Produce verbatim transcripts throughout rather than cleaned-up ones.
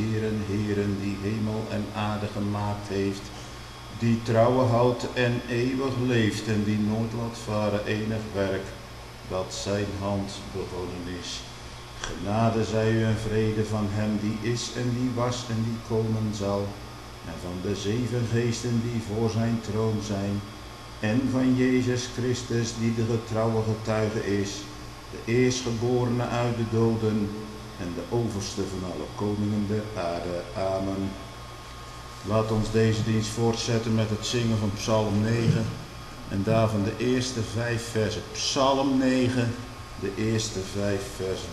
Heeren, Heeren, die hemel en aarde gemaakt heeft, die trouwe houdt en eeuwig leeft en die nooit laat varen enig werk dat zijn hand begonnen is. Genade zij u en vrede van hem die is en die was en die komen zal, en van de zeven geesten die voor zijn troon zijn, en van Jezus Christus die de getrouwe getuige is, de eerstgeborene uit de doden en de overste van alle koningen der aarde. Amen. Laat ons deze dienst voortzetten met het zingen van Psalm negen en daarvan de eerste vijf versen. Psalm negen, de eerste vijf versen.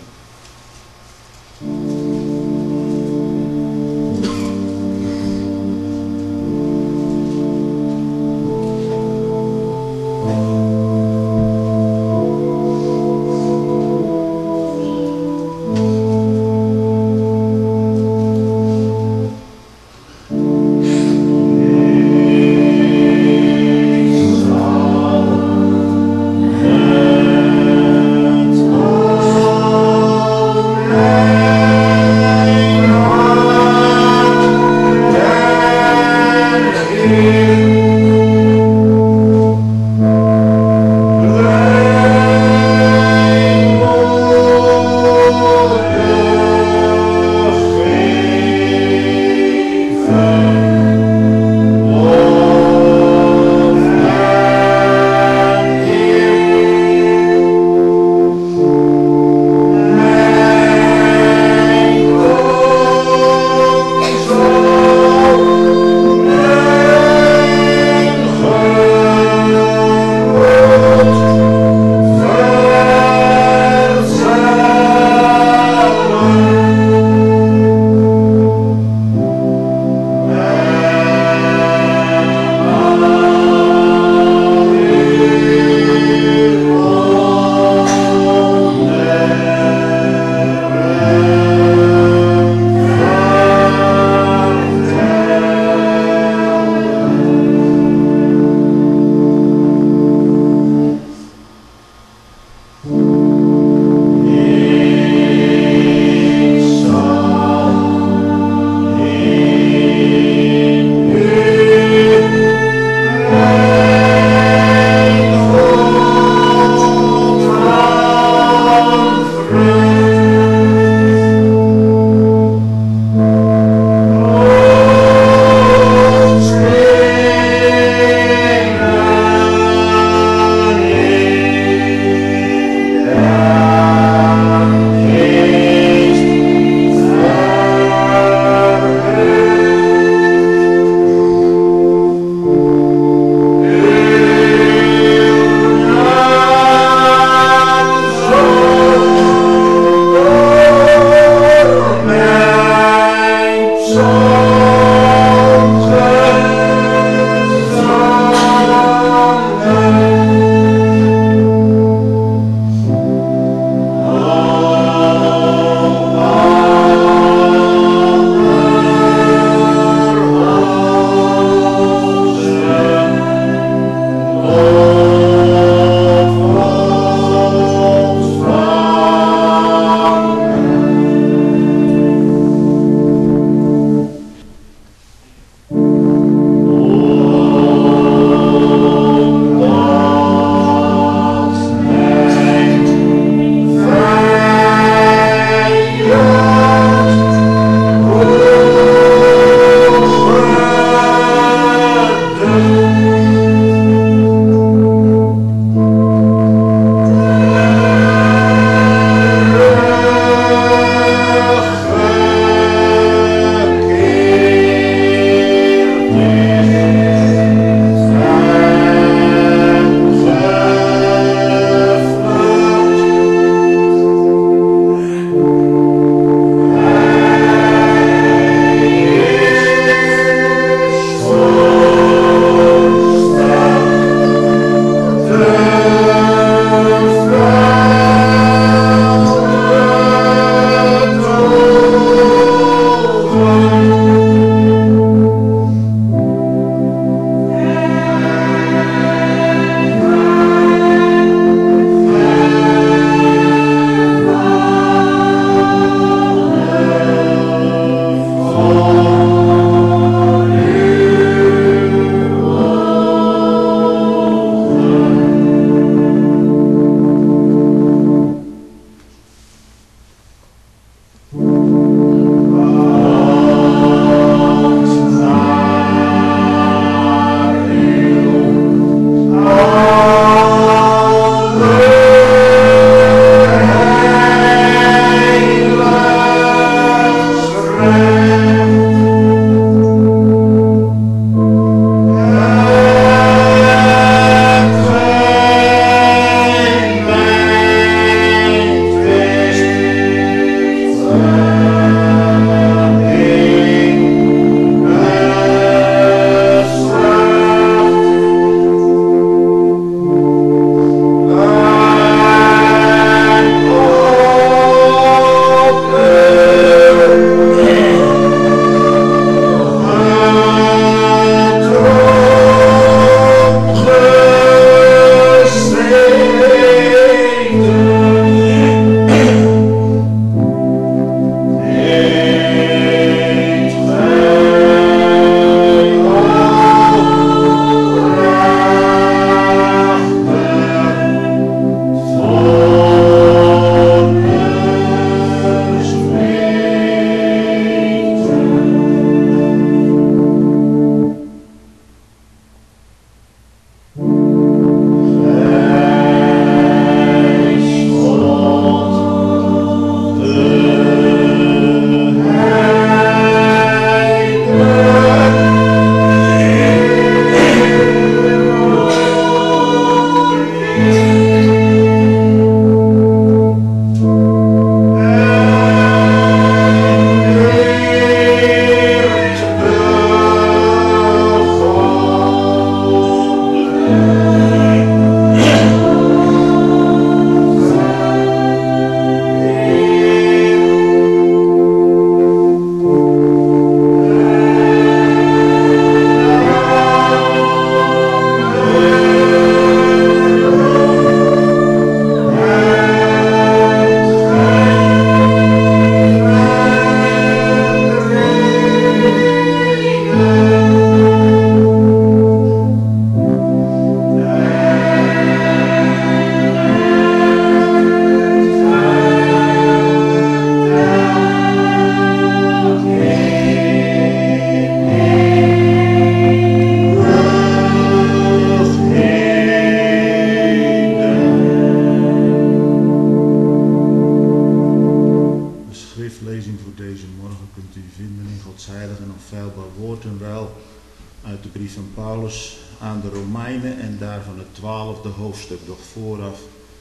Oh Hoofdstuk, doch vooraf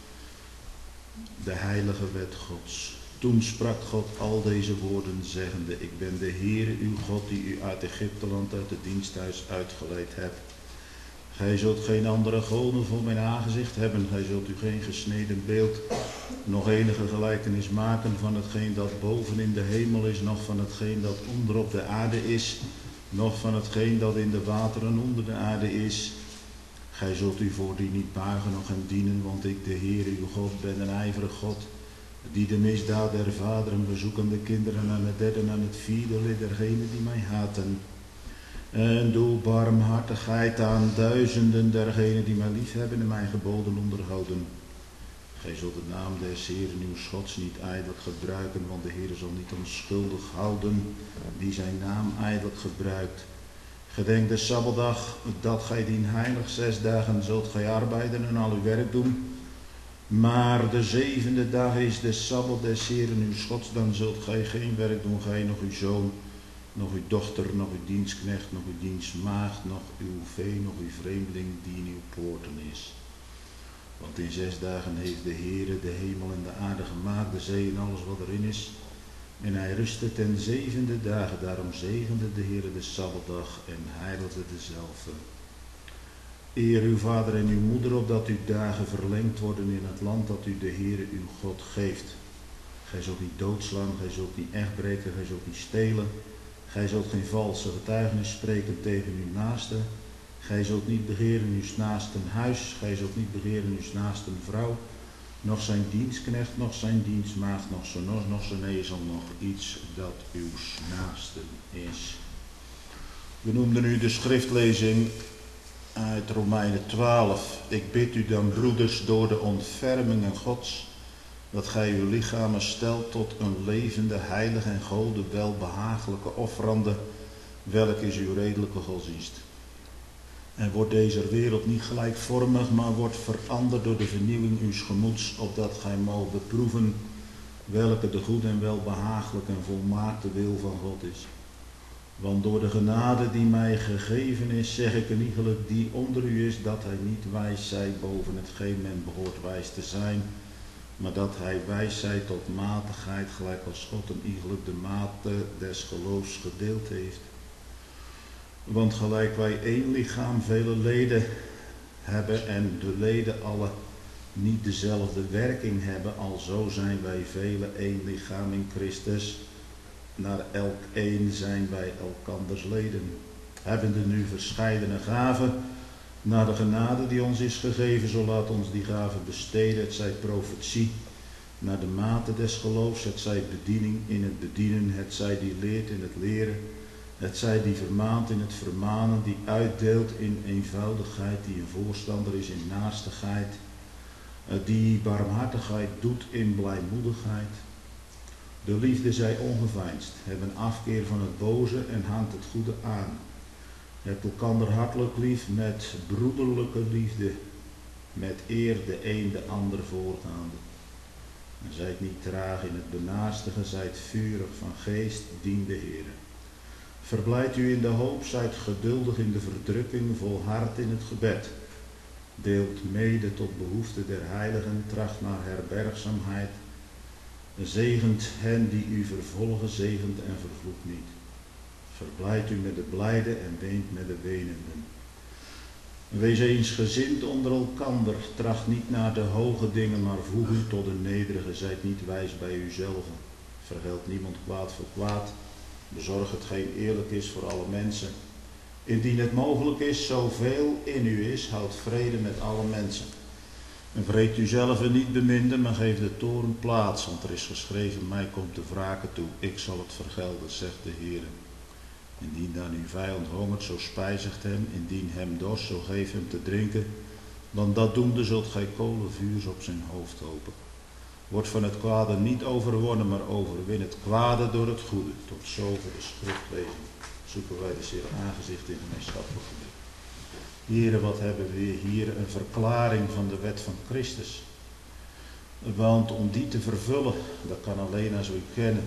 de heilige wet Gods. Toen sprak God al deze woorden, zeggende: Ik ben de Heere uw God, die u uit Egypteland, uit het diensthuis uitgeleid hebt. Gij zult geen andere goden voor mijn aangezicht hebben. Gij zult u geen gesneden beeld, nog enige gelijkenis maken van hetgeen dat boven in de hemel is, nog van hetgeen dat onder op de aarde is, nog van hetgeen dat in de wateren onder de aarde is. Gij zult u voor die niet buigen, nog hem dienen, want ik, de Heer uw God, ben een ijverig God, die de misdaad der vaderen bezoeken, de kinderen aan het derde en aan het vierde lid dergenen die mij haten. En doe barmhartigheid aan duizenden dergenen die mij liefhebben en mijn geboden onderhouden. Gij zult de naam des Heeren uw Gods niet ijdelijk gebruiken, want de Heer zal niet onschuldig houden die zijn naam ijdelijk gebruikt. Gedenk de Sabbatdag, dat gij dien heilig, zes dagen zult gij arbeiden en al uw werk doen. Maar de zevende dag is de Sabbat des Heeren uw Gods, dan zult gij geen werk doen, gij nog uw zoon, nog uw dochter, nog uw dienstknecht, nog uw dienstmaagd, nog uw vee, nog uw vreemdeling die in uw poorten is. Want in zes dagen heeft de Heere de hemel en de aarde gemaakt, de zee en alles wat erin is. En hij rustte ten zevende dagen, daarom zegende de Heere de Sabbatdag en heiligde dezelfde. Eer uw vader en uw moeder, opdat uw dagen verlengd worden in het land dat u de Heere uw God geeft. Gij zult niet doodslaan, gij zult niet echt breken, gij zult niet stelen. Gij zult geen valse getuigenis spreken tegen uw naaste. Gij zult niet begeren uw naasten huis, gij zult niet begeren uw naasten vrouw, nog zijn dienstknecht, nog zijn dienstmaagd, nog zijn os, nog zijn ezel, nog iets dat uw naasten is. We noemden nu de schriftlezing uit Romeinen twaalf. Ik bid u dan, broeders, door de ontfermingen Gods, dat gij uw lichamen stelt tot een levende, heilige en Gode welbehagelijke offerande, welk is uw redelijke godsdienst. En wordt deze wereld niet gelijkvormig, maar wordt veranderd door de vernieuwing uws gemoeds, opdat gij moogt beproeven welke de goede en welbehagelijk en volmaakte wil van God is. Want door de genade die mij gegeven is, zeg ik een iegelijk die onder u is, dat hij niet wijs zij boven hetgeen men behoort wijs te zijn, maar dat hij wijs zij tot matigheid, gelijk als God een iegelijk de mate des geloofs gedeeld heeft. Want gelijk wij één lichaam vele leden hebben en de leden alle niet dezelfde werking hebben, alzo zijn wij vele één lichaam in Christus. Naar elk een zijn wij elkanders leden. Hebbende nu verscheidene gaven, naar de genade die ons is gegeven, zo laat ons die gaven besteden. Het zij profetie, naar de mate des geloofs, het zij bediening in het bedienen, het zij die leert in het leren, het zij die vermaant in het vermanen, die uitdeelt in eenvoudigheid, die een voorstander is in naastigheid, die barmhartigheid doet in blijmoedigheid. De liefde zij ongeveinsd, hebben afkeer van het boze en hangt het goede aan. Hebt elkander hartelijk lief met broederlijke liefde, met eer de een de ander voorgaande. En zijt niet traag in het benaastigen, zijt vurig van geest, dien de Heere. Verblijd u in de hoop, zijt geduldig in de verdrukking, volhard in het gebed. Deelt mede tot behoefte der heiligen, tracht naar herbergzaamheid. Zegent hen die u vervolgen, zegent en vervloekt niet. Verblijdt u met de blijde en weent met de wenenden. Wees eensgezind onder elkander, tracht niet naar de hoge dingen, maar voeg u tot de nederige, zijt niet wijs bij uzelf. Vergeld niemand kwaad voor kwaad, bezorg hetgeen eerlijk is voor alle mensen. Indien het mogelijk is, zoveel in u is, houd vrede met alle mensen. En vreet u zelf niet beminden, maar geef de toorn plaats, want er is geschreven, mij komt de wraken toe, ik zal het vergelden, zegt de Heer. Indien dan uw vijand hongert, zo spijzigt hem, indien hem dorst, zo geef hem te drinken, want dat doende zult gij kolen vuurs op zijn hoofd hopen. Word van het kwade niet overwonnen, maar overwin het kwade door het goede. Tot zover de schriftlezing. Zoeken wij de Heer aangezicht in gemeenschappelijk gebed. Heren, wat hebben we hier een verklaring van de wet van Christus. Want om die te vervullen, dat kan alleen als we u kennen.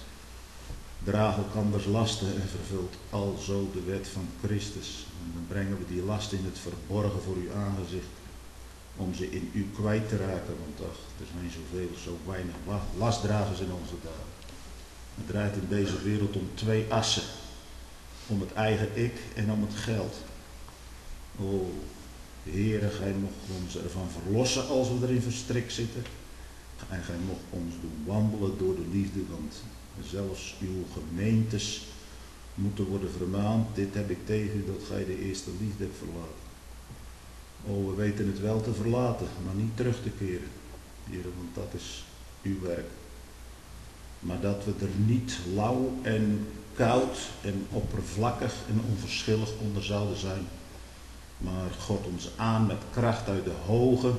Draag elkanders lasten en vervult alzo de wet van Christus. En dan brengen we die last in het verborgen voor uw aangezicht. Om ze in u kwijt te raken, want ach, er zijn zoveel, zo weinig lastdragers in onze dagen. Het draait in deze wereld om twee assen. Om het eigen ik en om het geld. O, Heere, gij mocht ons ervan verlossen als we erin verstrikt zitten. En gij mocht ons doen wandelen door de liefde, want zelfs uw gemeentes moeten worden vermaand. Dit heb ik tegen u, dat gij de eerste liefde hebt verlaten. O, we weten het wel te verlaten, maar niet terug te keren. Heere, want dat is uw werk. Maar dat we er niet lauw en koud en oppervlakkig en onverschillig onder zouden zijn. Maar God ons aan met kracht uit de hoge.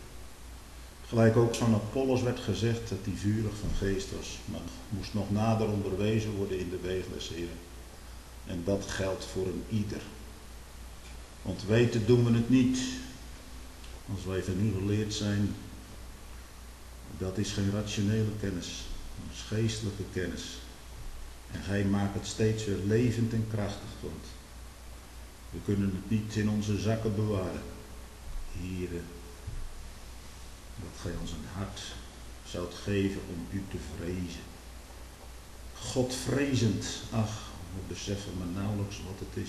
Gelijk ook van Apollos werd gezegd dat hij vurig van geest was. Maar moest nog nader onderwezen worden in de wegen des Heren. En dat geldt voor een ieder. Want weten doen we het niet. Als wij van u geleerd zijn. Dat is geen rationele kennis. Dat is geestelijke kennis. En gij maakt het steeds weer levend en krachtig. Want we kunnen het niet in onze zakken bewaren. Here, dat gij ons een hart zoudt geven om u te vrezen. Godvrezend, ach, we beseffen maar nauwelijks wat het is.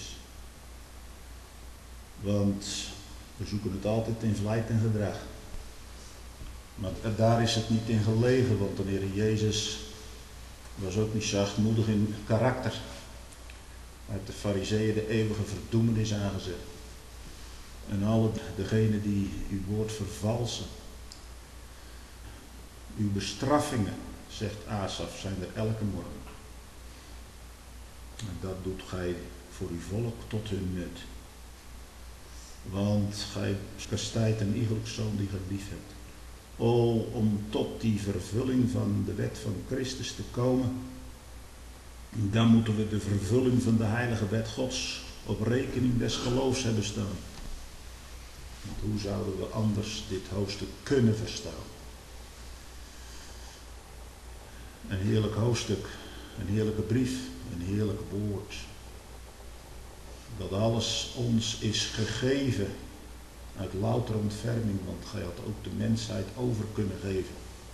Want we zoeken het altijd in vlijt en gedrag. Maar daar is het niet in gelegen, want de Heer Jezus was ook niet zachtmoedig in karakter. Hij heeft de fariseeën de eeuwige verdoemenis aangezet. En alle degenen die uw woord vervalsen. Uw bestraffingen, zegt Asaf, zijn er elke morgen. En dat doet gij voor uw volk tot hun nut. Want gij kastijdt een iegelijk zoon die gij lief hebt. O, om tot die vervulling van de wet van Christus te komen, dan moeten we de vervulling van de heilige wet Gods op rekening des geloofs hebben staan. Want hoe zouden we anders dit hoofdstuk kunnen verstaan? Een heerlijk hoofdstuk, een heerlijke brief, een heerlijk woord. Dat alles ons is gegeven uit louter ontferming, want gij had ook de mensheid over kunnen geven.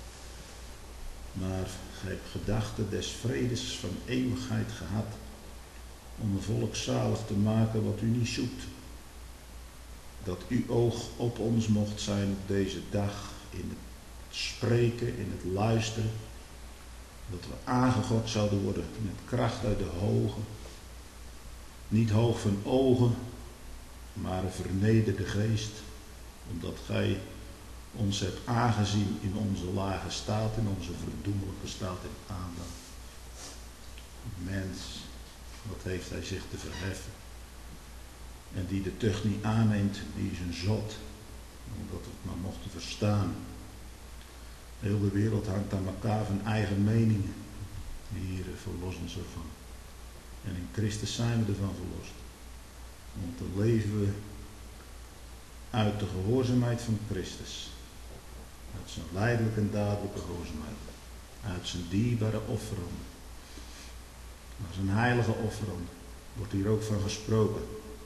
Maar gij hebt gedachten des vredes van eeuwigheid gehad, om een volk zalig te maken wat u niet zoekt. Dat uw oog op ons mocht zijn op deze dag, in het spreken, in het luisteren. Dat we aangegod zouden worden met kracht uit de hoge. Niet hoog van ogen, maar een vernederde geest. Omdat gij ons hebt aangezien in onze lage staat, in onze verdoemelijke staat in Adam. Mens, wat heeft hij zich te verheffen? En die de tucht niet aanneemt, die is een zot. Omdat we het maar mochten verstaan. Heel de wereld hangt aan elkaar van eigen meningen. Hier verlos ons ervan. En in Christus zijn we ervan verlost. Want dan leven we uit de gehoorzaamheid van Christus. Uit zijn lijdelijke en dadelijke gehoorzaamheid. Uit zijn dierbare offerande. Maar zijn heilige offerande wordt hier ook van gesproken.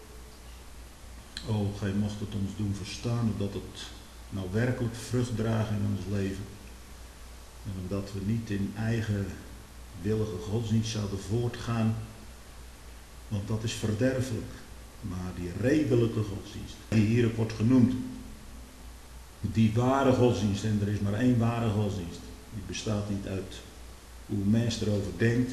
O, gij mocht het ons doen verstaan, dat het nou werkelijk vrucht draagt in ons leven. En omdat we niet in eigen willige godsdienst zouden voortgaan, want dat is verderfelijk. Maar die redelijke godsdienst, die hier ook wordt genoemd, die ware godsdienst, en er is maar één ware godsdienst, die bestaat niet uit hoe een mens erover denkt,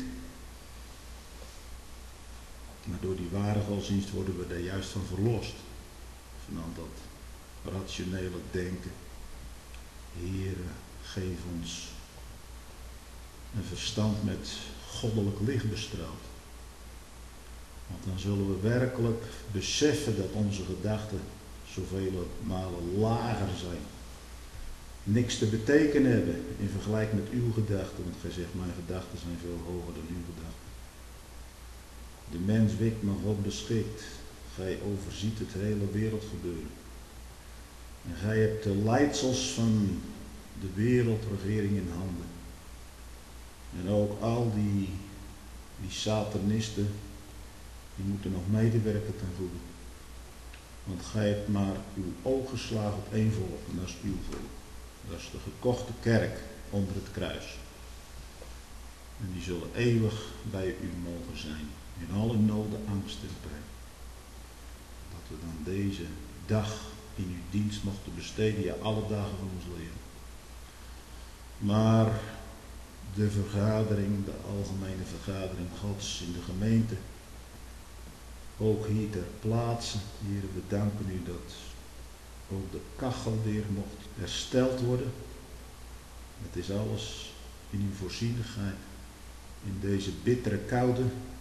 maar door die ware godsdienst worden we daar juist van verlost. Van al dat rationele denken. Heere, geef ons een verstand met goddelijk licht bestraald. Want dan zullen we werkelijk beseffen dat onze gedachten zoveel malen lager zijn. Niks te betekenen hebben in vergelijking met uw gedachten. Want gij zegt, mijn gedachten zijn veel hoger dan uw gedachten. De mens wikt, maar God beschikt. Gij overziet het hele wereldgebeuren. En gij hebt de leidsels van de wereldregering in handen. En ook al die, die satanisten, die moeten nog medewerken ten goede. Want gij hebt maar uw oog geslagen op één volk, en dat is uw volk. Dat is de gekochte kerk onder het kruis. En die zullen eeuwig bij u mogen zijn. In alle noden, angst en pijn. Dat we dan deze dag in uw dienst mochten besteden, ja, alle dagen van ons leven. Maar de vergadering, de algemene vergadering Gods in de gemeente, ook hier ter plaatse, Heer, we danken u dat ook de kachel weer mocht hersteld worden. Het is alles in uw voorzienigheid, in deze bittere koude.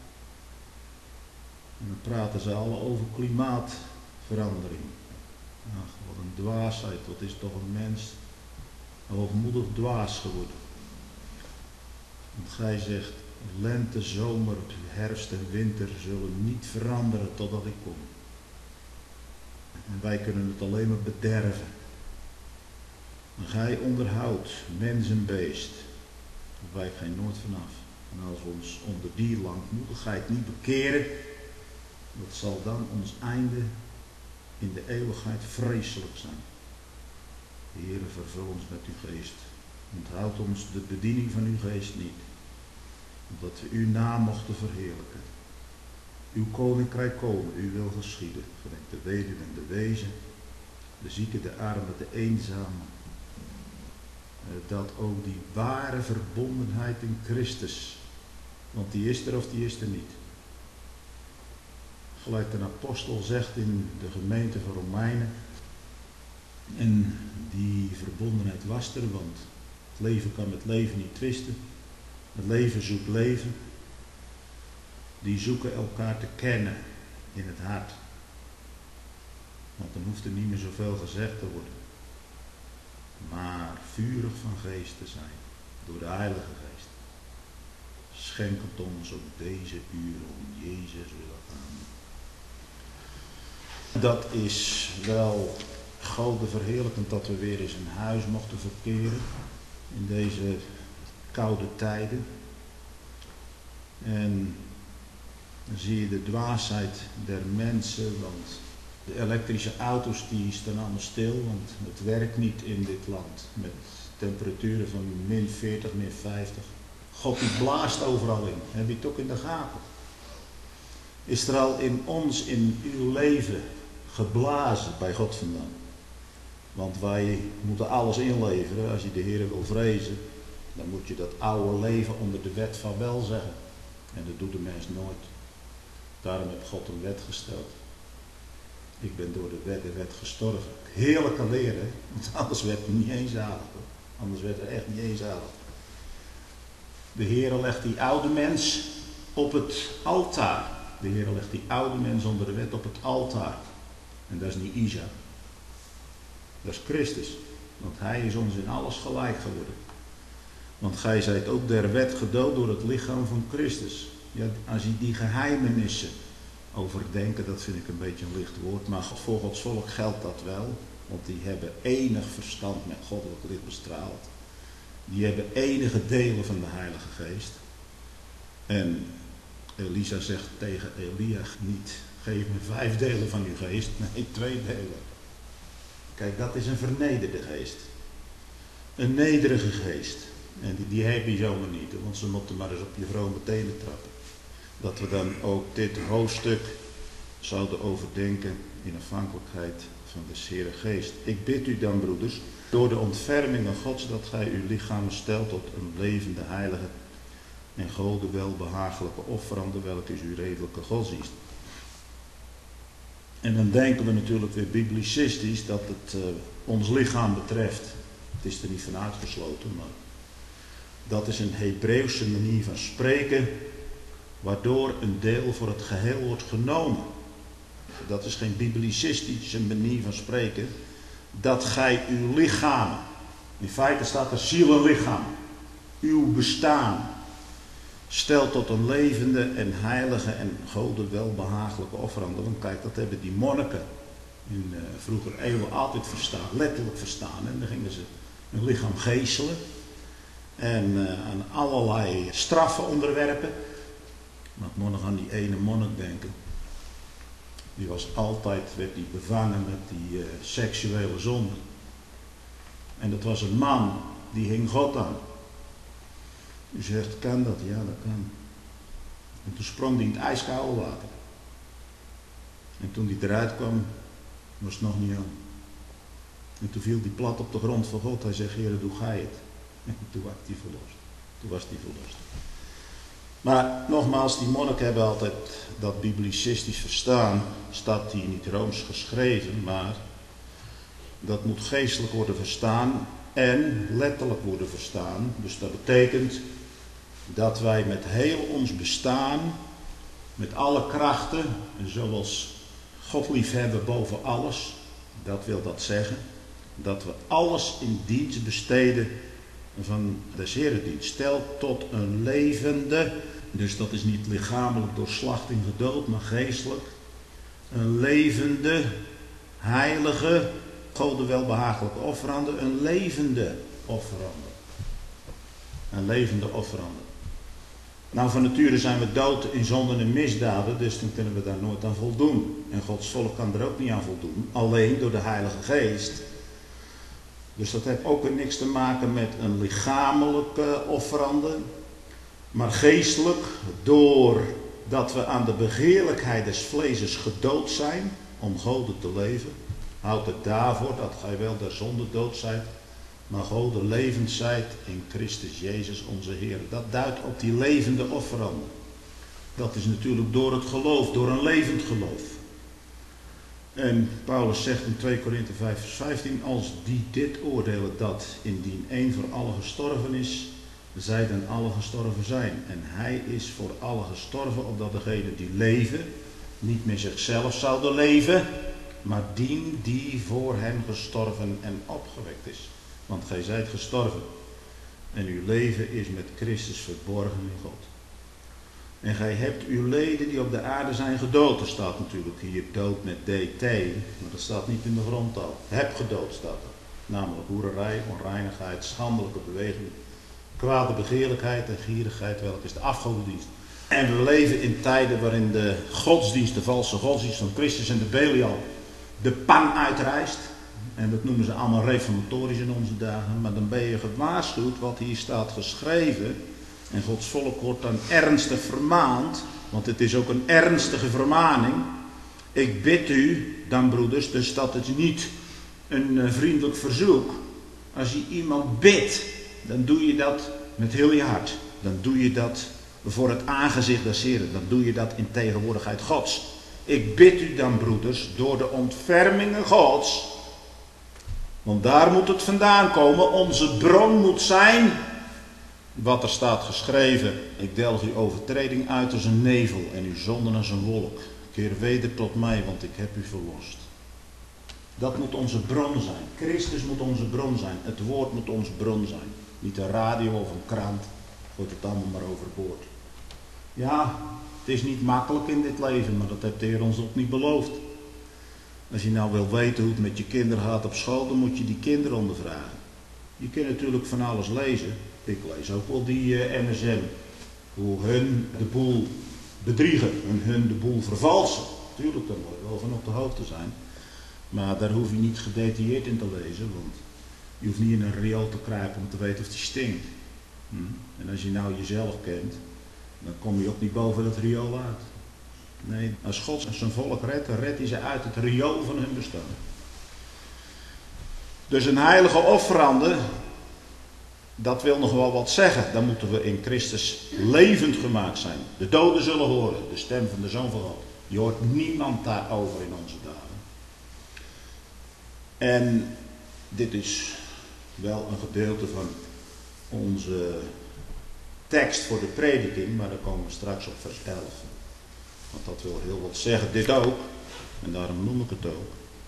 En dan praten ze alle over klimaatverandering. Ach, wat een dwaasheid, wat is toch een mens hoogmoedig dwaas geworden. Want gij zegt, lente, zomer, herfst en winter zullen niet veranderen totdat ik kom. En wij kunnen het alleen maar bederven. En gij onderhoudt mens en beest. Daar wijkt gij nooit vanaf. En als we ons onder die langmoedigheid niet bekeren, wat zal dan ons einde in de eeuwigheid vreselijk zijn. Heere, vervul ons met uw geest. Onthoud ons de bediening van uw geest niet. Omdat we uw naam mochten verheerlijken. Uw koninkrijk komen, uw wil geschieden. Gedenk de weduwe en de wezen, de zieke, de armen, de eenzamen. Dat ook die ware verbondenheid in Christus, want die is er of die is er niet. Gelijk de apostel zegt in de gemeente van Romeinen. En die verbondenheid was er, want het leven kan met leven niet twisten. Het leven zoekt leven. Die zoeken elkaar te kennen in het hart. Want dan hoeft er niet meer zoveel gezegd te worden. Maar vurig van geest te zijn. Door de Heilige Geest. Schenk het ons op deze uur om Jezus willen aan. Dat is wel Gode verheerlijkend dat we weer eens in huis mochten verkeren. In deze koude tijden. En dan zie je de dwaasheid der mensen, want de elektrische auto's die staan allemaal stil, want het werkt niet in dit land met temperaturen van min veertig, min vijftig. God die blaast overal in, heb je het ook in de gaten. Is er al in ons, in uw leven geblazen bij God vandaan? Want wij moeten alles inleveren. Als je de Heer wil vrezen, dan moet je dat oude leven onder de wet van wel zeggen. En dat doet de mens nooit. Daarom heeft God een wet gesteld. Ik ben door de wet, de wet gestorven. Heerlijke leren, want anders werd er niet eenzalig. Anders werd er echt niet eenzalig. De Heer legt die oude mens op het altaar. De Heer legt die oude mens onder de wet op het altaar. En dat is niet Isaac. Dat is Christus. Want hij is ons in alles gelijk geworden. Want gij zijt ook der wet gedood door het lichaam van Christus. Ja, als je die geheimenissen overdenken, dat vind ik een beetje een licht woord. Maar voor Gods volk geldt dat wel. Want die hebben enig verstand met goddelijk licht bestraald. Die hebben enige delen van de Heilige Geest. En Elisa zegt tegen Elia niet, geef me vijf delen van uw geest. Nee, twee delen. Kijk, dat is een vernederde geest. Een nederige geest. En die, die heb je zomaar niet, want ze moeten maar eens op je vrome tenen trappen. Dat we dan ook dit hoofdstuk zouden overdenken in afhankelijkheid van de Heere Geest. Ik bid u dan, broeders, door de ontfermingen Gods, dat gij uw lichamen stelt tot een levende, heilige en Gode welbehagelijke offerande, welke is uw redelijke godsdienst. En dan denken we natuurlijk weer biblicistisch dat het uh, ons lichaam betreft. Het is er niet van uitgesloten, maar dat is een Hebreeuwse manier van spreken, waardoor een deel voor het geheel wordt genomen. Dat is geen biblicistische manier van spreken. Dat gij uw lichaam, in feite staat er ziel en lichaam, uw bestaan, stelt tot een levende en heilige en Gode welbehagelijke offerande. Want kijk, dat hebben die monniken in uh, vroeger eeuwen altijd verstaan, letterlijk verstaan. En dan gingen ze hun lichaam geeselen en uh, aan allerlei straffen onderwerpen. Maar ik moet nog aan die ene monnik denken. Die was altijd, werd die bevangen met die uh, seksuele zonde. En dat was een man, die hing God aan. U zegt, kan dat? Ja, dat kan. En toen sprong hij in het ijskoude water. En toen hij eruit kwam, was het nog niet aan. En toen viel hij plat op de grond van God. Hij zegt, Heer, doe gij het. En toen was hij verlost. Toen was hij verlost. Maar nogmaals, die monniken hebben altijd dat biblicistisch verstaan. Staat hier niet rooms geschreven, maar dat moet geestelijk worden verstaan en letterlijk worden verstaan. Dus dat betekent dat wij met heel ons bestaan, met alle krachten, en zoals God liefhebben boven alles, dat wil dat zeggen, dat we alles in dienst besteden van de Heeredienst. Stel tot een levende, dus dat is niet lichamelijk door slachting gedood, maar geestelijk, een levende, heilige, Gode welbehagelijke offerande, een levende offerande. Een levende offerande. Nou, van nature zijn we dood in zonden en misdaden, dus dan kunnen we daar nooit aan voldoen. En Gods volk kan er ook niet aan voldoen, alleen door de Heilige Geest. Dus dat heeft ook weer niks te maken met een lichamelijke offerande, maar geestelijk, doordat we aan de begeerlijkheid des vleeses gedood zijn, om Gode te leven, houdt het daarvoor dat gij wel der zonde dood zijt, maar Gode levend zijt in Christus Jezus onze Heer. Dat duidt op die levende offerande. Dat is natuurlijk door het geloof, door een levend geloof. En Paulus zegt in twee Korinthe vijf vers vijftien, als die dit oordelen dat indien één voor allen gestorven is, zij dan allen gestorven zijn. En hij is voor allen gestorven, opdat degenen die leven, niet meer zichzelf zouden leven, maar dien die voor hem gestorven en opgewekt is. Want gij zijt gestorven en uw leven is met Christus verborgen in God. En gij hebt uw leden die op de aarde zijn gedood. Er staat natuurlijk hier dood met D T, maar dat staat niet in de grondtaal. Heb gedood staat er. Namelijk hoererij, onreinigheid, schandelijke beweging, kwade begeerlijkheid en gierigheid, welke is de afgodendienst. En we leven in tijden waarin de godsdienst, de valse godsdienst van Christus en de Belial, de pan uitrijst. En dat noemen ze allemaal reformatorisch in onze dagen. Maar dan ben je gewaarschuwd wat hier staat geschreven. En Gods volk wordt dan ernstig vermaand. Want het is ook een ernstige vermaning. Ik bid u dan, broeders, dus dat het niet een vriendelijk verzoek. Als je iemand bidt, dan doe je dat met heel je hart. Dan doe je dat voor het aangezicht des Heren. Dan doe je dat in tegenwoordigheid Gods. Ik bid u dan, broeders, door de ontfermingen Gods. Want daar moet het vandaan komen. Onze bron moet zijn wat er staat geschreven. Ik delg uw overtreding uit als een nevel en uw zonden als een wolk. Keer weder tot mij, want ik heb u verlost. Dat moet onze bron zijn. Christus moet onze bron zijn. Het woord moet onze bron zijn. Niet een radio of een krant. Gooit het allemaal maar overboord. Ja, het is niet makkelijk in dit leven, maar dat heeft de Heer ons ook niet beloofd. Als je nou wil weten hoe het met je kinderen gaat op school, dan moet je die kinderen ondervragen. Je kunt natuurlijk van alles lezen. Ik lees ook wel die uh, M S M. Hoe hun de boel bedriegen en hun de boel vervalsen. Tuurlijk, daar moet je wel van op de hoogte zijn. Maar daar hoef je niet gedetailleerd in te lezen, want je hoeft niet in een riool te kruipen om te weten of die stinkt. Hm? En als je nou jezelf kent, dan kom je ook niet boven het riool uit. Nee, als God zijn volk redt, dan redt hij ze uit het riool van hun bestaan. Dus een heilige offerande, dat wil nog wel wat zeggen. Dan moeten we in Christus levend gemaakt zijn. De doden zullen horen, de stem van de Zoon van God. Je hoort niemand daarover in onze dagen. En dit is wel een gedeelte van onze tekst voor de prediking, maar daar komen we straks op vers elf. Want dat wil heel wat zeggen, dit ook, en daarom noem ik het ook.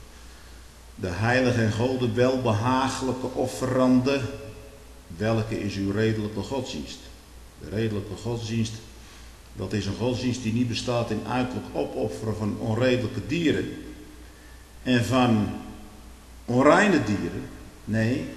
De heilige en gode welbehagelijke offerande, welke is uw redelijke godsdienst? De redelijke godsdienst, dat is een godsdienst die niet bestaat in uiterlijk opofferen van onredelijke dieren en van onreine dieren. Nee,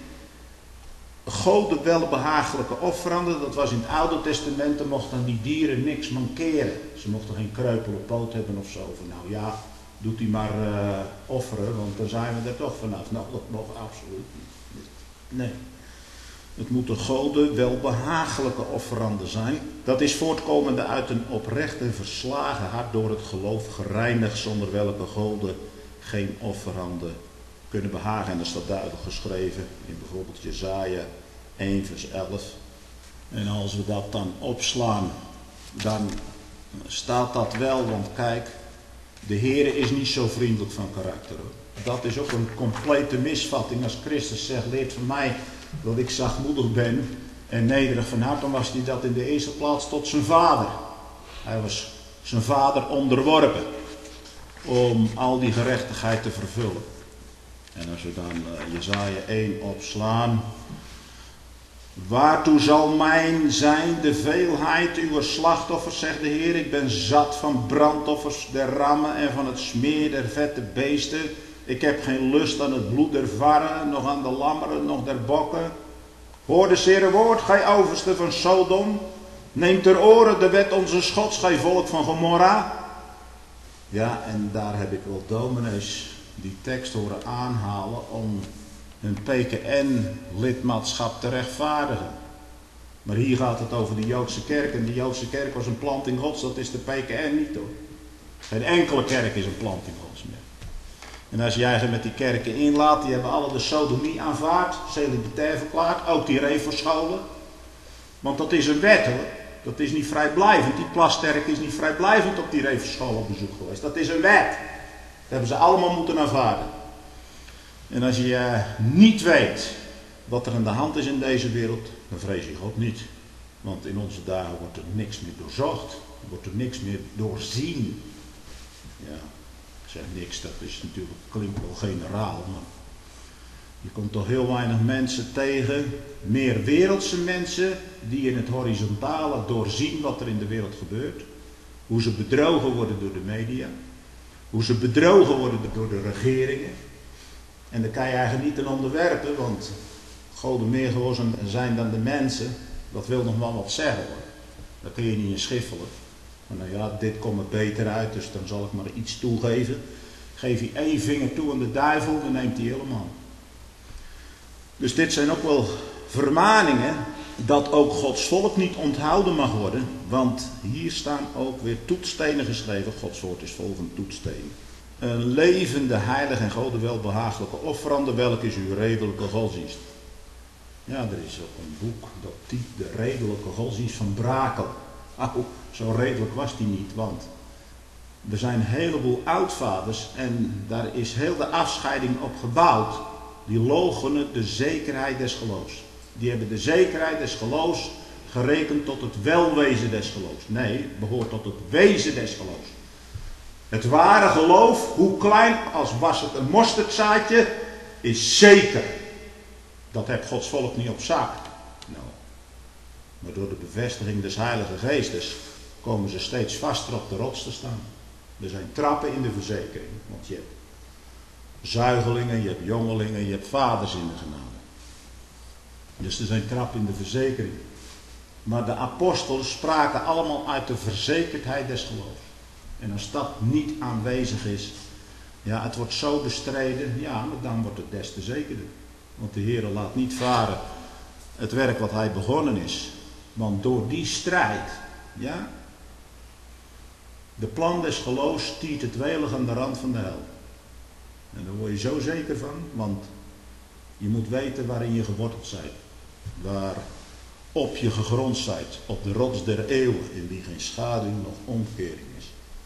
gode welbehagelijke offerande, dat was in het Oude Testament, dan mochten die dieren niks mankeren. Ze mochten geen kreupel op poot hebben of zo. Van nou ja, doet die maar uh, offeren, want dan zijn we er toch vanaf. Nou, dat mag absoluut niet. Nee. Het moet een gode welbehagelijke offerande zijn. Dat is voortkomende uit een oprechte verslagen hart door het geloof gereinigd, zonder welke gode geen offerande kunnen behagen. En dat staat duidelijk geschreven in bijvoorbeeld Jesaja één vers elf. En als we dat dan opslaan, dan staat dat wel, want kijk, de Heer is niet zo vriendelijk van karakter. Dat is ook een complete misvatting. Als Christus zegt, leert van mij dat ik zachtmoedig ben en nederig van hart, dan was hij dat in de eerste plaats tot zijn vader. Hij was zijn vader onderworpen om al die gerechtigheid te vervullen. En als we dan uh, Jesaja één opslaan. Waartoe zal mijn zijn de veelheid uw slachtoffers, zegt de Heer. Ik ben zat van brandoffers der rammen en van het smeer der vette beesten. Ik heb geen lust aan het bloed der varren, nog aan de lammeren, nog der bokken. Hoor de Heere woord, gij overste van Sodom. Neem ter oren de wet onze Gods, gij volk van Gomorra. Ja, en daar heb ik wel dominees die tekst horen aanhalen om hun P K N-lidmaatschap te rechtvaardigen. Maar hier gaat het over de Joodse kerk. En de Joodse kerk was een planting Gods. Dat is de P K N niet hoor. Geen enkele kerk is een planting Gods meer. En als jij er met die kerken inlaat, die hebben alle de sodomie aanvaard, celibatair verklaard, ook die reformscholen. Want dat is een wet hoor. Dat is niet vrijblijvend. Die Plasterk is niet vrijblijvend op die reformschool op bezoek geweest. Dat is een wet. Dat hebben ze allemaal moeten aanvaarden. En als je uh, niet weet wat er aan de hand is in deze wereld, dan vrees je God niet. Want in onze dagen wordt er niks meer doorzocht. Wordt er niks meer doorzien. Ja, ik zeg niks, dat is natuurlijk, klinkt wel generaal, maar je komt toch heel weinig mensen tegen, meer wereldse mensen, die in het horizontale doorzien wat er in de wereld gebeurt. Hoe ze bedrogen worden door de media. Hoe ze bedrogen worden door de regeringen. En daar kan je eigenlijk niet aan onderwerpen, want goden meer gehoorzaam zijn dan de mensen. Dat wil nog wel wat zeggen hoor. Dat kun je niet in schiffelen. Maar nou ja, dit komt er beter uit, dus dan zal ik maar iets toegeven. Geef hij één vinger toe aan de duivel, dan neemt hij helemaal. Dus dit zijn ook wel vermaningen dat ook Gods volk niet onthouden mag worden. Want hier staan ook weer toetsstenen geschreven. Gods woord is vol van toetsstenen. Een levende, heilige en Gode welbehagelijke offerande, welk is uw redelijke godsdienst? Ja, er is ook een boek, dat typt de redelijke godsdienst van Brakel. Oh, zo redelijk was die niet, want er zijn een heleboel oudvaders en daar is heel de afscheiding op gebouwd. Die loochenen de zekerheid des geloofs. Die hebben de zekerheid des geloofs gerekend tot het welwezen des geloofs. Nee, het behoort tot het wezen des geloofs. Het ware geloof, hoe klein als was het een mosterdzaadje, is zeker. Dat heeft Gods volk niet op zak. Nou, maar door de bevestiging des Heilige Geestes komen ze steeds vaster op de rots te staan. Er zijn trappen in de verzekering, want je hebt zuigelingen, je hebt jongelingen, je hebt vaders in de genade. Dus er zijn trappen in de verzekering. Maar de apostelen spraken allemaal uit de verzekerdheid des geloofs. En als dat niet aanwezig is, ja, het wordt zo bestreden, ja, maar dan wordt het des te zekerder. Want de Heer laat niet varen het werk wat hij begonnen is. Want door die strijd, ja, de plan des geloofs stiert het welig aan de rand van de hel. En daar word je zo zeker van, want je moet weten waarin je geworteld bent. Waarop je gegrond bent, op de rots der eeuwen, in wie geen schaduw nog omkering is.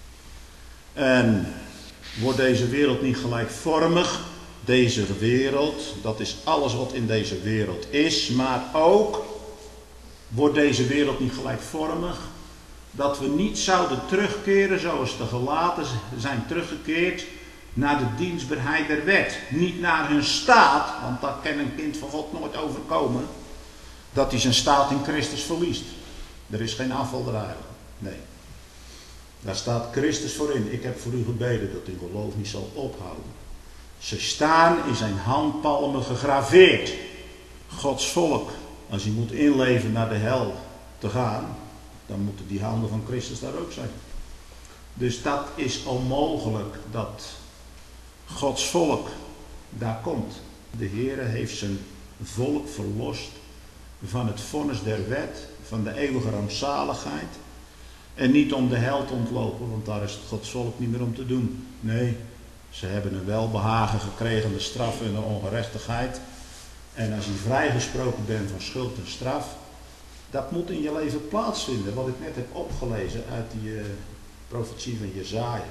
En wordt deze wereld niet gelijkvormig? Deze wereld, dat is alles wat in deze wereld is, maar ook wordt deze wereld niet gelijkvormig, dat we niet zouden terugkeren zoals de gelaten zijn teruggekeerd naar de dienstbaarheid der wet. Niet naar hun staat, want dat kan een kind van God nooit overkomen, dat hij zijn staat in Christus verliest. Er is geen afval eruit. Nee. Daar staat Christus voor in. Ik heb voor u gebeden dat uw geloof niet zal ophouden. Ze staan in zijn handpalmen gegraveerd. Gods volk, als hij moet inleven naar de hel te gaan, dan moeten die handen van Christus daar ook zijn. Dus dat is onmogelijk dat Gods volk daar komt. De Heere heeft zijn volk verlost van het vonnis der wet, van de eeuwige rampzaligheid. En niet om de hel te ontlopen, want daar is het Gods volk niet meer om te doen. Nee, ze hebben een welbehagen gekregen aan de straf en de ongerechtigheid. En als je vrijgesproken bent van schuld en straf, dat moet in je leven plaatsvinden. Wat ik net heb opgelezen uit die uh, profetie van Jesaja.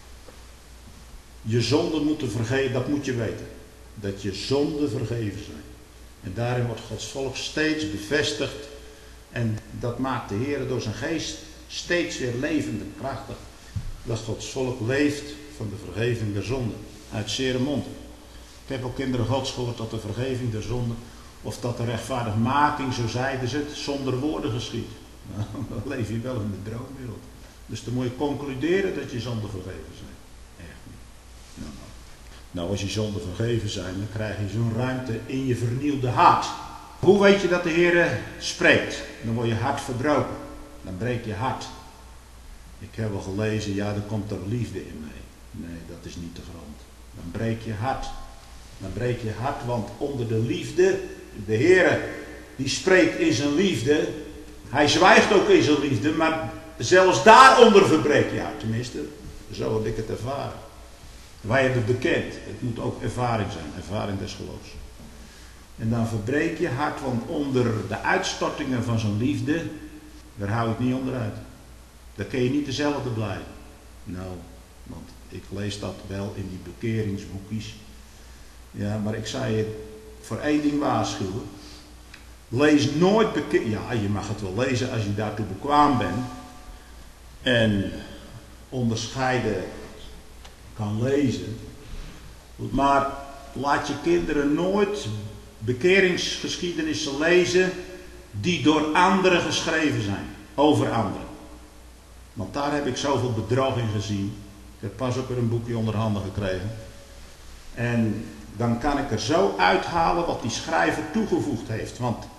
Je zonden moeten vergeven, dat moet je weten. Dat je zonden vergeven zijn. En daarin wordt Gods volk steeds bevestigd. En dat maakt de Heer door zijn geest steeds weer levend en krachtig. Dat Gods volk leeft van de vergeving der zonden. Uit zere mond. Ik heb ook kinderen Gods gehoord dat de vergeving der zonden, of dat de rechtvaardigmaking, zo zeiden ze het, zonder woorden geschiet. Nou, dan leef je wel in de droomwereld. Dus dan moet je concluderen dat je zonden vergeven zijn. Echt niet. Nou, nou. nou, als je zonden vergeven zijn, dan krijg je zo'n ruimte in je vernielde hart. Hoe weet je dat de Heer spreekt? Dan wordt je hart verbroken. Dan breekt je hart. Ik heb wel gelezen, ja, dan komt er liefde in mee. Nee, dat is niet de grond. Dan breek je hart. Dan breek je hart, want onder de liefde, de Heer die spreekt in zijn liefde, hij zwijgt ook in zijn liefde, maar zelfs daaronder verbreek je hart. Tenminste, zo heb ik het ervaren. Wij hebben het bekend. Het moet ook ervaring zijn, ervaring des geloofs. En dan verbreek je hart, want onder de uitstortingen van zijn liefde, daar hou ik niet onderuit. Daar kun je niet dezelfde blijven. Nou, want ik lees dat wel in die bekeringsboekjes. Ja, maar ik zou je voor één ding waarschuwen. Lees nooit bekering. Ja, je mag het wel lezen als je daartoe bekwaam bent. En onderscheiden kan lezen. Maar laat je kinderen nooit bekeringsgeschiedenissen lezen die door anderen geschreven zijn. Over anderen. Want daar heb ik zoveel bedrog in gezien. Ik heb pas ook weer een boekje onder handen gekregen. En dan kan ik er zo uithalen wat die schrijver toegevoegd heeft. Want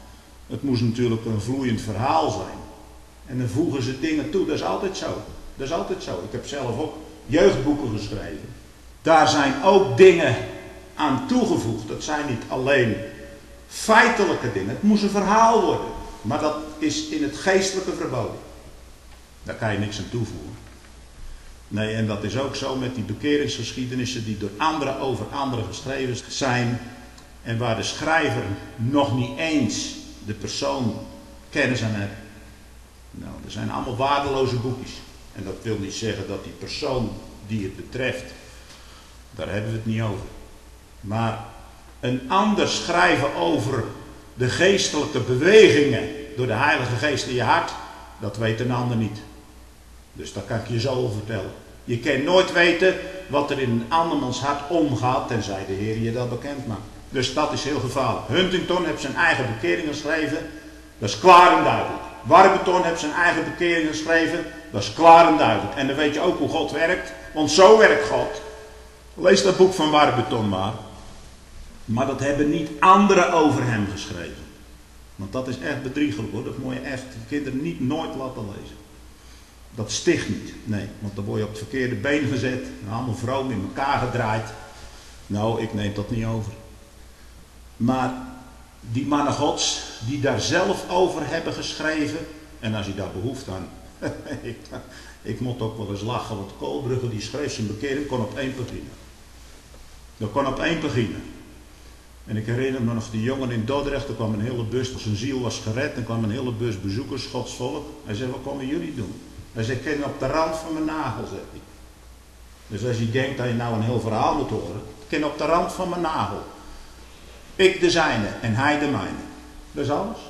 Het moest natuurlijk een vloeiend verhaal zijn. En dan voegen ze dingen toe, dat is altijd zo. Dat is altijd zo. Ik heb zelf ook jeugdboeken geschreven. Daar zijn ook dingen aan toegevoegd. Dat zijn niet alleen feitelijke dingen. Het moest een verhaal worden. Maar dat is in het geestelijke verboden. Daar kan je niks aan toevoegen. Nee, en dat is ook zo met die bekeringsgeschiedenissen die door anderen over anderen geschreven zijn. En waar de schrijver nog niet eens de persoon kennis aan heeft. Nou, dat zijn allemaal waardeloze boekjes. En dat wil niet zeggen dat die persoon die het betreft, daar hebben we het niet over. Maar een ander schrijven over de geestelijke bewegingen door de Heilige Geest in je hart, dat weet een ander niet. Dus dat kan ik je zo over vertellen. Je kan nooit weten wat er in een andermans hart omgaat, tenzij de Heer je dat bekend maakt. Dus dat is heel gevaarlijk. Huntington heeft zijn eigen bekering geschreven, dat is klaar en duidelijk. Warburton heeft zijn eigen bekering geschreven, dat is klaar en duidelijk. En dan weet je ook hoe God werkt, want zo werkt God. Lees dat boek van Warburton maar. Maar dat hebben niet anderen over hem geschreven. Want dat is echt bedriegelijk hoor, dat moet je echt de kinderen niet nooit laten lezen. Dat sticht niet, nee, want dan word je op het verkeerde been gezet, allemaal vroom in elkaar gedraaid. Nou, ik neem dat niet over. Maar die mannen Gods, die daar zelf over hebben geschreven, en als je daar behoefte aan, ik, ik moet ook wel eens lachen, want Koolbrugge die schreef zijn bekering, kon op één pagina. Dat kon op één pagina. En ik herinner me nog die jongen in Dordrecht, er kwam een hele bus, zijn ziel was gered, en kwam een hele bus bezoekers, Gods volk. Hij zei, wat komen jullie doen? Hij zei, ik ken op de rand van mijn nagel, zegt hij. Dus als je denkt dat je nou een heel verhaal moet horen, ik ken op de rand van mijn nagel. Ik de zijne en hij de mijne. Dat is alles.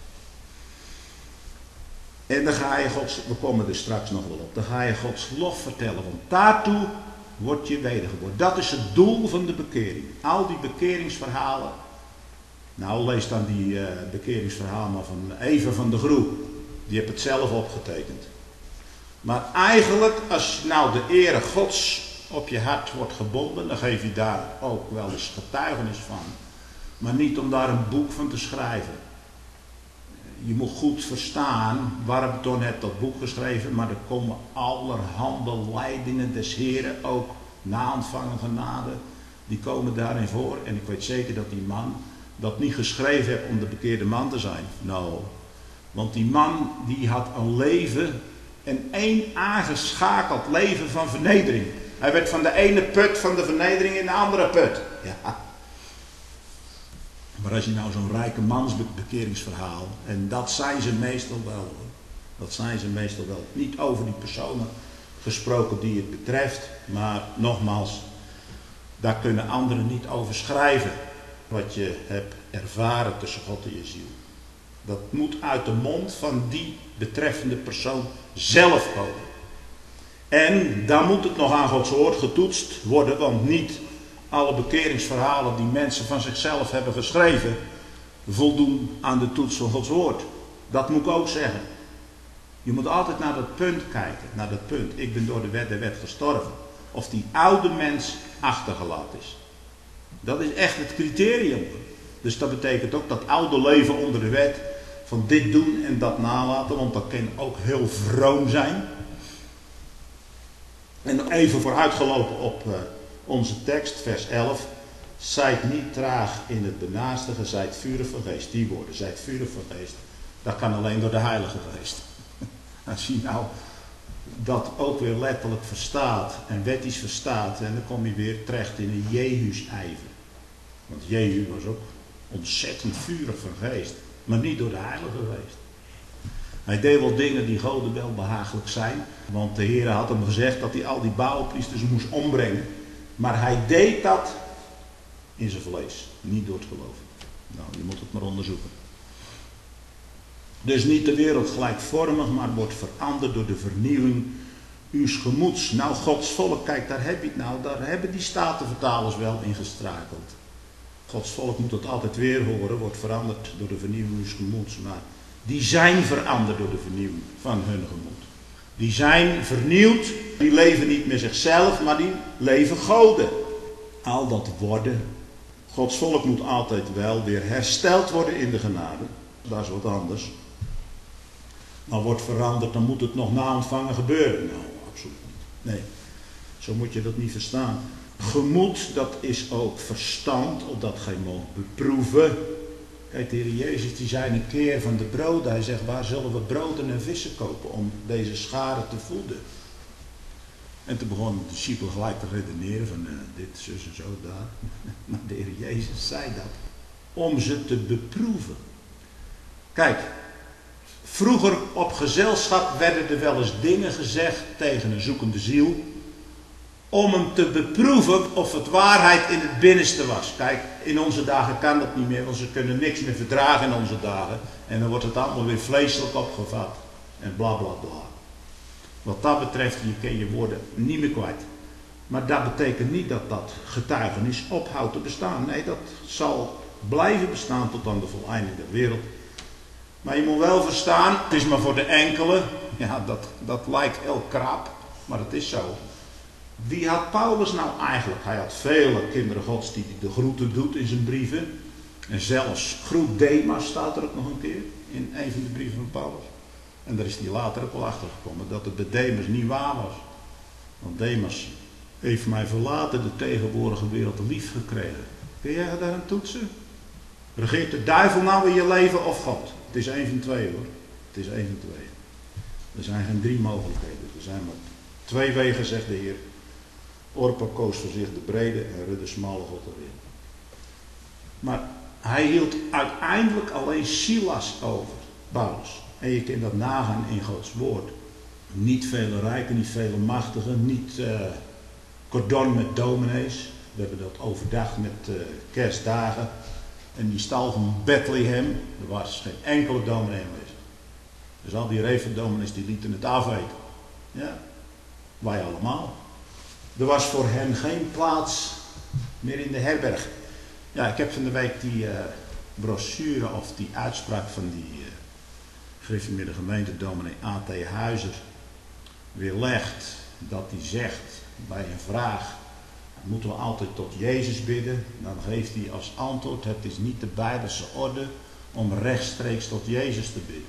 En dan ga je Gods, we komen er straks nog wel op, dan ga je Gods lof vertellen, want daartoe word je wedergeboren. Dat is het doel van de bekering. Al die bekeringsverhalen, nou lees dan die uh, bekeringsverhalen van Eva van de Groe, die heeft het zelf opgetekend. Maar eigenlijk, als nou de ere Gods op je hart wordt gebonden, dan geef je daar ook wel eens getuigenis van. Maar niet om daar een boek van te schrijven. Je moet goed verstaan, Warburton heeft dat boek geschreven, maar er komen allerhande leidingen des Heren, ook na ontvangen genade, die komen daarin voor. En ik weet zeker dat die man dat niet geschreven heeft om de bekeerde man te zijn. Nou, want die man die had een leven, een één aangeschakeld leven van vernedering. Hij werd van de ene put van de vernedering in de andere put. Ja. Maar als je nou zo'n rijke mansbekeringsverhaal, en dat zijn ze meestal wel hoor. Dat zijn ze meestal wel. Niet over die personen gesproken die het betreft, maar nogmaals, daar kunnen anderen niet over schrijven wat je hebt ervaren tussen God en je ziel. Dat moet uit de mond van die betreffende persoon zelf komen. En dan moet het nog aan Gods woord getoetst worden, want niet alle bekeringsverhalen die mensen van zichzelf hebben geschreven voldoen aan de toets van Gods woord. Dat moet ik ook zeggen. Je moet altijd naar dat punt kijken, naar dat punt. Ik ben door de wet der wet gestorven. Of die oude mens achtergelaten is. Dat is echt het criterium. Dus dat betekent ook dat oude leven onder de wet, van dit doen en dat nalaten, want dat kan ook heel vroom zijn. En nog even vooruitgelopen op uh, onze tekst, vers elf. Zijt niet traag in het benaastigen, zijt vurig van geest. Die woorden, zijt vurig van geest. Dat kan alleen door de Heilige Geest. Als je nou dat ook weer letterlijk verstaat en wettisch verstaat, en dan kom je weer terecht in een Jehus-ijver. Want Jehu was ook ontzettend vurig van geest, maar niet door de Heilige Geest. Hij deed wel dingen die Goden wel behagelijk zijn, want de Heer had hem gezegd dat hij al die Baalpriesters moest ombrengen. Maar hij deed dat in zijn vlees, niet door het geloof. Nou, je moet het maar onderzoeken. Dus niet de wereld gelijkvormig, maar wordt veranderd door de vernieuwing uws gemoeds. Nou, Gods volk, kijk, daar heb je het nou, daar hebben die statenvertalers wel in gestruikeld. Gods volk moet het altijd weer horen, wordt veranderd door de vernieuwing uws gemoeds. Maar die zijn veranderd door de vernieuwing van hun gemoed. Die zijn vernieuwd, die leven niet meer zichzelf, maar die leven Goden. Al dat worden, Gods volk moet altijd wel weer hersteld worden in de genade. dat is wat anders. Maar wordt veranderd, dan moet het nog na ontvangen gebeuren. Nou, absoluut niet. Nee, zo moet je dat niet verstaan. Gemoed, dat is ook verstand, opdat gij moogt beproeven. Kijk, de Heer Jezus die zei een keer van de broden. Hij zegt, waar zullen we broden en vissen kopen om deze scharen te voeden? En toen begon de discipel gelijk te redeneren van uh, dit, zus en zo, daar. Maar de Heer Jezus zei dat om ze te beproeven. Kijk, vroeger op gezelschap werden er wel eens dingen gezegd tegen een zoekende ziel. Om hem te beproeven of het waarheid in het binnenste was. Kijk, in onze dagen kan dat niet meer, want ze kunnen niks meer verdragen in onze dagen. En dan wordt het allemaal weer vleeselijk opgevat. En bla bla bla. Wat dat betreft, je kan je woorden niet meer kwijt. Maar dat betekent niet dat dat getuigenis ophoudt te bestaan. Nee, dat zal blijven bestaan tot aan de voleinding der wereld. Maar je moet wel verstaan, het is maar voor de enkele. Ja, dat, dat lijkt heel krap, maar het is zo. Wie had Paulus nou eigenlijk? Hij had vele kinderen gods die de groeten doet in zijn brieven. En zelfs groet Demas staat er ook nog een keer in een van de brieven van Paulus. En daar is hij later ook wel achter gekomen dat het bij Demas niet waar was. Want Demas heeft mij verlaten, de tegenwoordige wereld lief gekregen. Kun jij daar aan toetsen? Regeert de duivel nou in je leven of God? Het is één van twee hoor. Het is één van twee. Er zijn geen drie mogelijkheden. Er zijn maar twee wegen, zegt de Heer. Orpa koos voor zich de brede en Rudde smalle God erin. Maar hij hield uiteindelijk alleen Silas over, Paulus. En je kunt dat nagaan in Gods woord. Niet vele rijken, niet vele machtigen, niet uh, cordon met dominees. We hebben dat overdag met uh, kerstdagen. En die stal van Bethlehem, er was geen enkele dominee aanwezig. Dus al die revendominees die lieten het afweten. Ja, wij allemaal. Er was voor hen geen plaats meer in de herberg. Ja, ik heb van de week die uh, brochure of die uitspraak van die uh, gereformeerde gemeente dominee A T Huizer weerlegd. Dat hij zegt bij een vraag, moeten we altijd tot Jezus bidden? Dan geeft hij als antwoord, het is niet de Bijbelse orde om rechtstreeks tot Jezus te bidden.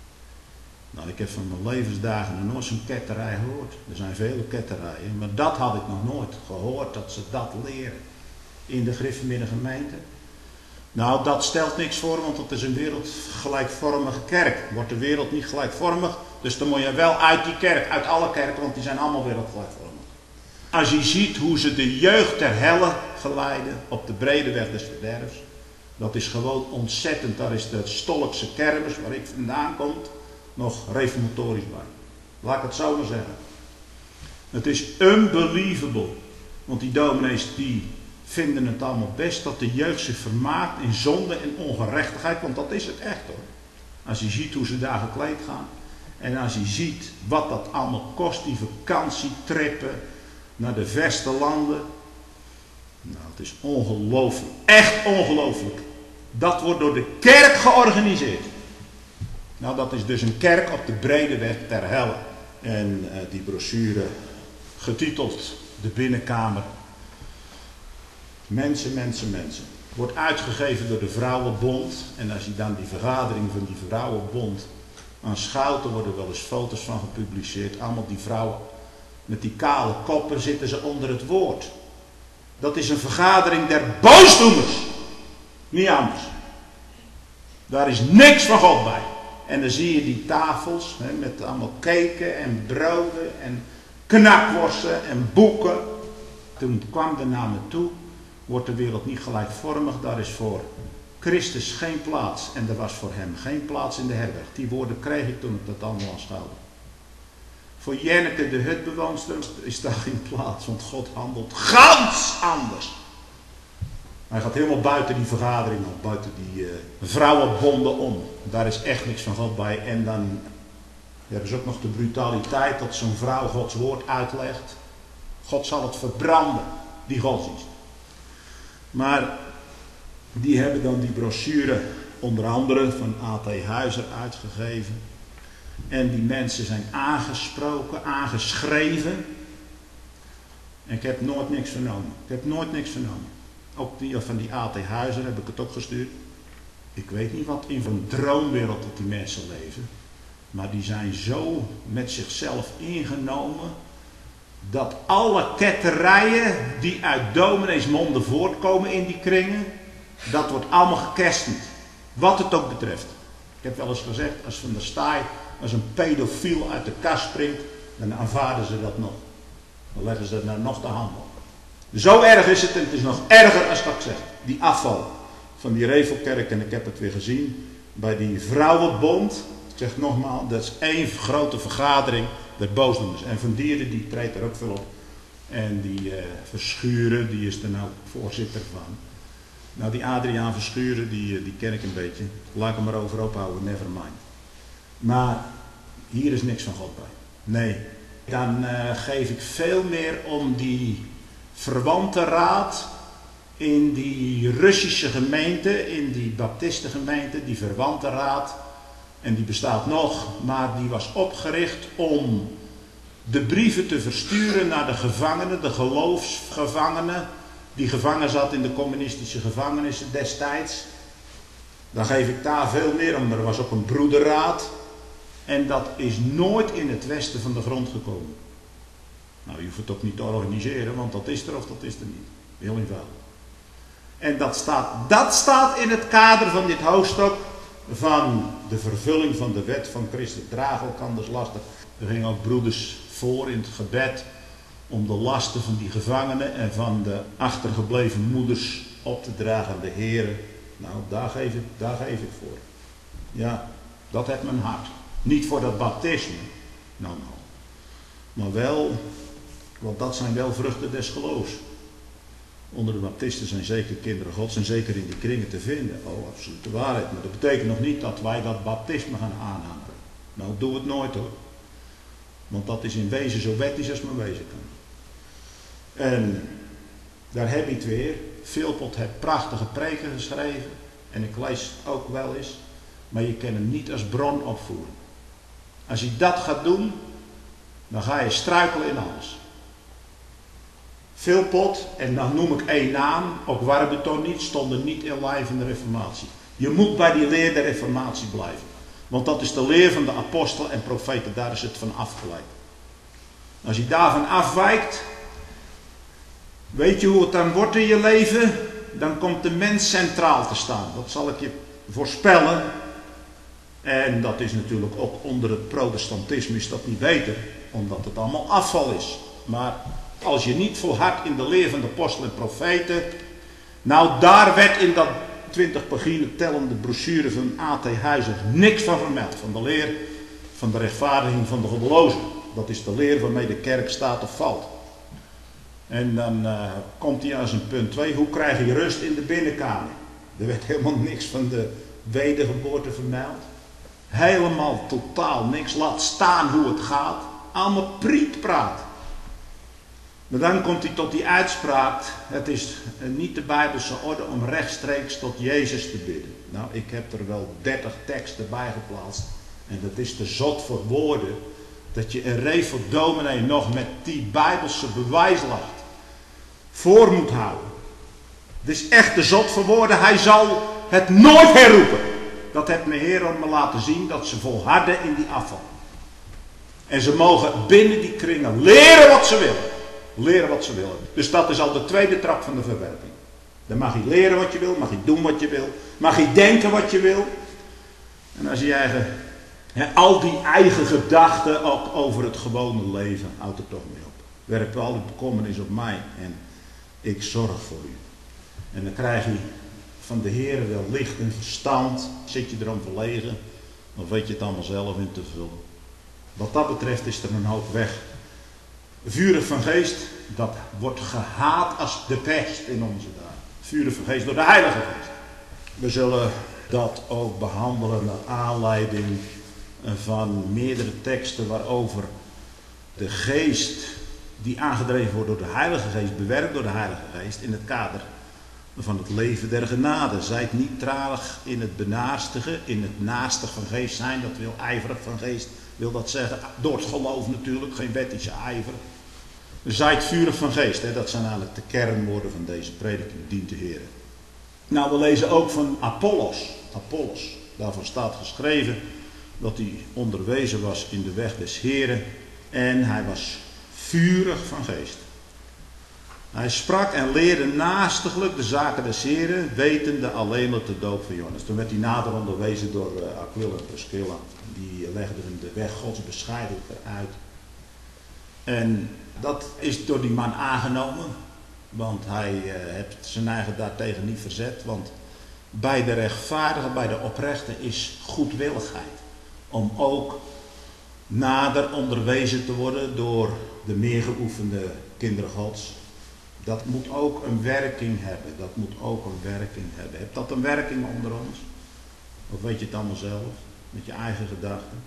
Nou, ik heb van mijn levensdagen nog nooit zo'n ketterij gehoord. Er zijn vele ketterijen, maar dat had ik nog nooit gehoord, dat ze dat leren in de gereformeerde gemeente. Nou, dat stelt niks voor, want het is een wereldgelijkvormige kerk. Wordt de wereld niet gelijkvormig, dus dan moet je wel uit die kerk, uit alle kerken, want die zijn allemaal wereldgelijkvormig. Als je ziet hoe ze de jeugd ter helle geleiden op de brede weg des verderfs, dat is gewoon ontzettend. Daar is de Stolkse kermis, waar ik vandaan kom, nog reformatorisch bij. Laat ik het zo maar zeggen. Het is unbelievable. Want die dominees die vinden het allemaal best dat de jeugd zich vermaakt in zonde en ongerechtigheid. Want dat is het echt hoor. Als je ziet hoe ze daar gekleed gaan. En als je ziet wat dat allemaal kost, die vakantietrippen naar de verste landen. Nou, het is ongelooflijk. Echt ongelooflijk. Dat wordt door de kerk georganiseerd. Nou, dat is dus een kerk op de brede weg ter helle. En uh, die brochure getiteld De Binnenkamer. Mensen, mensen, mensen. Wordt uitgegeven door de Vrouwenbond. En als je dan die vergadering van die Vrouwenbond aanschouwt, er worden wel eens foto's van gepubliceerd. Allemaal die vrouwen met die kale koppen zitten ze onder het woord. Dat is een vergadering der boosdoeners. Niet anders. Daar is niks van God bij. En dan zie je die tafels hè, met allemaal cake en broden en knakworsten en boeken. Toen kwam er naar me toe, wordt de wereld niet gelijkvormig, daar is voor Christus geen plaats. En er was voor hem geen plaats in de herberg. Die woorden kreeg ik toen ik dat allemaal aanschouwde. Voor Jenneke, de hutbewoonster, is daar geen plaats, want God handelt gans anders. Hij gaat helemaal buiten die vergadering om, buiten die uh, vrouwenbonden om. Daar is echt niks van God bij. En dan hebben ze ook nog de brutaliteit dat zo'n vrouw Gods woord uitlegt. God zal het verbranden, die godsdienst. Maar die hebben dan die brochure onder andere van A T Huizer uitgegeven. En die mensen zijn aangesproken, aangeschreven. En ik heb nooit niks vernomen. Ik heb nooit niks vernomen. Ook die, van die A T Huizer heb ik het ook gestuurd. Ik weet niet wat in een droomwereld dat die mensen leven. Maar die zijn zo met zichzelf ingenomen. Dat alle ketterijen die uit dominees monden voortkomen in die kringen. Dat wordt allemaal gekerstend. Wat het ook betreft. Ik heb wel eens gezegd, als van de staai, als een pedofiel uit de kast springt. Dan aanvaarden ze dat nog. Dan leggen ze er nog de hand op. Zo erg is het en het is nog erger als dat ik zeg. Die afval van die Revelkerk, en ik heb het weer gezien bij die vrouwenbond. Ik zeg nogmaals, dat is één grote vergadering der boosdoeners. En Van Dieren die treedt er ook veel op. En die uh, Verschuren, die is er nou voorzitter van. Nou die Adriaan Verschuren, die, die ken ik een beetje. Laat ik hem maar over ophouden, never mind. Maar hier is niks van God bij. Nee. Dan uh, geef ik veel meer om die verwantenraad in die Russische gemeente, in die baptistengemeente, die verwantenraad. En die bestaat nog, maar die was opgericht om de brieven te versturen naar de gevangenen, de geloofsgevangenen, die gevangen zat in de communistische gevangenissen destijds. Dan geef ik daar veel meer om. Er was ook een broederraad. En dat is nooit in het westen van de grond gekomen. Nou, je hoeft het ook niet te organiseren, want dat is er of dat is er niet. Heel eenvoudig. En dat staat, dat staat in het kader van dit hoofdstuk van de vervulling van de wet van Christus. Draag elkanders lasten. Er gingen ook broeders voor in het gebed om de lasten van die gevangenen en van de achtergebleven moeders op te dragen aan de Heere. Nou, daar geef ik, daar geef ik voor. Ja, dat heeft mijn hart. Niet voor dat baptisme. Nou, nou. Maar wel, want dat zijn wel vruchten des geloofs. Onder de baptisten zijn zeker kinderen Gods en zeker in die kringen te vinden. Oh, absolute waarheid. Maar dat betekent nog niet dat wij dat baptisme gaan aanhangen. Nou, doe het nooit hoor. Want dat is in wezen zo wettisch als maar wezen kan. En daar heb ik het weer. Philpot heeft prachtige preken geschreven. En ik lees ook wel eens. Maar je kan hem niet als bron opvoeren. Als je dat gaat doen, dan ga je struikelen in alles. Philpot, en dan noem ik één naam, ook Warburton niet, stonden niet in lijn van de reformatie. Je moet bij die leer der reformatie blijven. Want dat is de leer van de apostelen en profeten, daar is het van afgeleid. Als je daarvan afwijkt, weet je hoe het dan wordt in je leven? Dan komt de mens centraal te staan. Dat zal ik je voorspellen. En dat is natuurlijk ook onder het protestantisme is dat niet beter, omdat het allemaal afval is. Maar als je niet volhardt in de leer van de apostelen en profeten, nou daar werd in dat twintig pagina tellende brochure van A T Huizen niks van vermeld. Van de leer van de rechtvaardiging van de goddelozen. Dat is de leer waarmee de kerk staat of valt. En dan uh, komt hij als een punt twee. Hoe krijg je rust in de binnenkamer? Er werd helemaal niks van de wedergeboorte vermeld. Helemaal totaal niks. Laat staan hoe het gaat. Allemaal prietpraat. Maar dan komt hij tot die uitspraak. Het is niet de Bijbelse orde om rechtstreeks tot Jezus te bidden. Nou, ik heb er wel dertig teksten bij geplaatst. En dat is te zot voor woorden. Dat je een revel dominee nog met die Bijbelse bewijslacht voor moet houden. Het is echt te zot voor woorden. Hij zal het nooit herroepen. Dat heeft mijn Heer me laten zien. Dat ze volharden in die afval. En ze mogen binnen die kringen leren wat ze willen. Leren wat ze willen. Dus dat is al de tweede trap van de verwerping. Dan mag je leren wat je wil. Mag je doen wat je wil. Mag je denken wat je wil. En als je eigen... He, al die eigen gedachten ook over het gewone leven, houdt er toch mee op. Werp al die bekommernis op mij en ik zorg voor u. En dan krijg je van de Heer wel licht en verstand. Zit je erom verlegen, dan weet je het allemaal zelf in te vullen. Wat dat betreft is er een hoop weg. Vurig van geest, dat wordt gehaat als de pest in onze dagen. Vurig van geest door de Heilige Geest. We zullen dat ook behandelen naar aanleiding van meerdere teksten waarover de geest die aangedreven wordt door de Heilige Geest, bewerkt door de Heilige Geest in het kader van het leven der genade. Zijt niet traag in het benaarstige, in het naastig van geest zijn, dat wil ijverig van geest, wil dat zeggen, door het geloof natuurlijk, geen wettische ijver. Zijt vurig van geest, hè? Dat zijn eigenlijk de kernwoorden van deze prediking, dient de Heer. Nou, we lezen ook van Apollos. Apollos. Daarvan staat geschreven dat hij onderwezen was in de weg des Heren en hij was vurig van geest. Hij sprak en leerde naastiglijk de zaken des Heren, wetende alleen op de doop van Johannes. Toen werd hij nader onderwezen door uh, Aquila en Priscilla. Die legden hem de weg Gods bescheidelijk eruit. En dat is door die man aangenomen. Want hij uh, heeft zijn eigen daartegen niet verzet. Want bij de rechtvaardige, bij de oprechte is goedwilligheid. Om ook nader onderwezen te worden door de meer geoefende kinderen Gods. Dat moet ook een werking hebben. Dat moet ook een werking hebben. Heeft dat een werking onder ons? Of weet je het allemaal zelf? Met je eigen gedachten?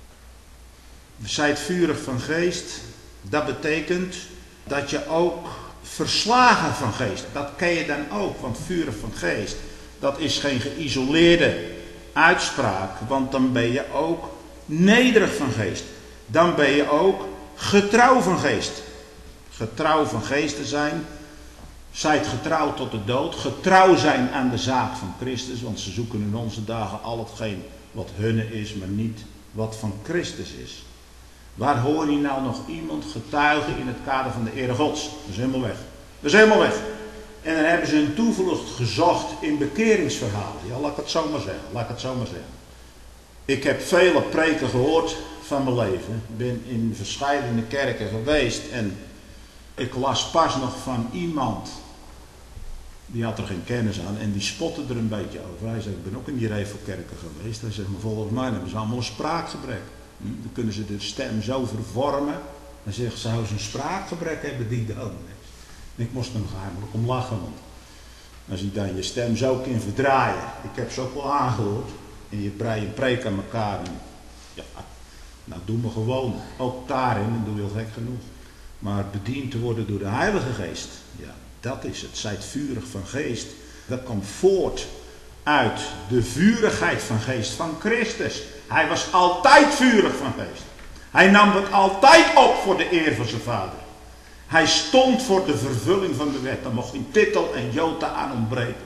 Zijt vurig van geest. Dat betekent dat je ook verslagen van geest. Dat ken je dan ook. Want vurig van geest. Dat is geen geïsoleerde uitspraak. Want dan ben je ook nederig van geest. Dan ben je ook getrouw van geest. Getrouw van geest te zijn. Zijt getrouw tot de dood. Getrouw zijn aan de zaak van Christus. Want ze zoeken in onze dagen al hetgeen wat hunne is, maar niet wat van Christus is. Waar hoor je nou nog iemand getuigen in het kader van de ere Gods? Dat is helemaal weg. Dat is helemaal weg. En dan hebben ze hun toevlucht gezocht in bekeringsverhalen. Ja, laat ik het zo maar zeggen. Laat ik het zo maar zeggen. Ik heb vele preken gehoord van mijn leven. Ik ben in verschillende kerken geweest en ik las pas nog van iemand, die had er geen kennis aan en die spotte er een beetje over. Hij zei, ik ben ook in die revelkerken geweest. Hij zegt, maar volgens mij hebben ze allemaal een spraakgebrek. Hm? Dan kunnen ze de stem zo vervormen. Dan zegt, zou ze een spraakgebrek hebben die dan? En ik moest hem geheimelijk om lachen, want als je dan je stem zo kan verdraaien. Ik heb ze ook wel aangehoord. En je brei een preek aan elkaar. En ja, nou doe me gewoon. Ook daarin, en doe je heel gek genoeg. Maar bediend te worden door de Heilige Geest. Ja, dat is het. Zijt vurig van geest. Dat komt voort uit de vurigheid van geest van Christus. Hij was altijd vurig van geest. Hij nam het altijd op voor de eer van zijn vader. Hij stond voor de vervulling van de wet. Daar mocht geen titel en jota aan ontbreken.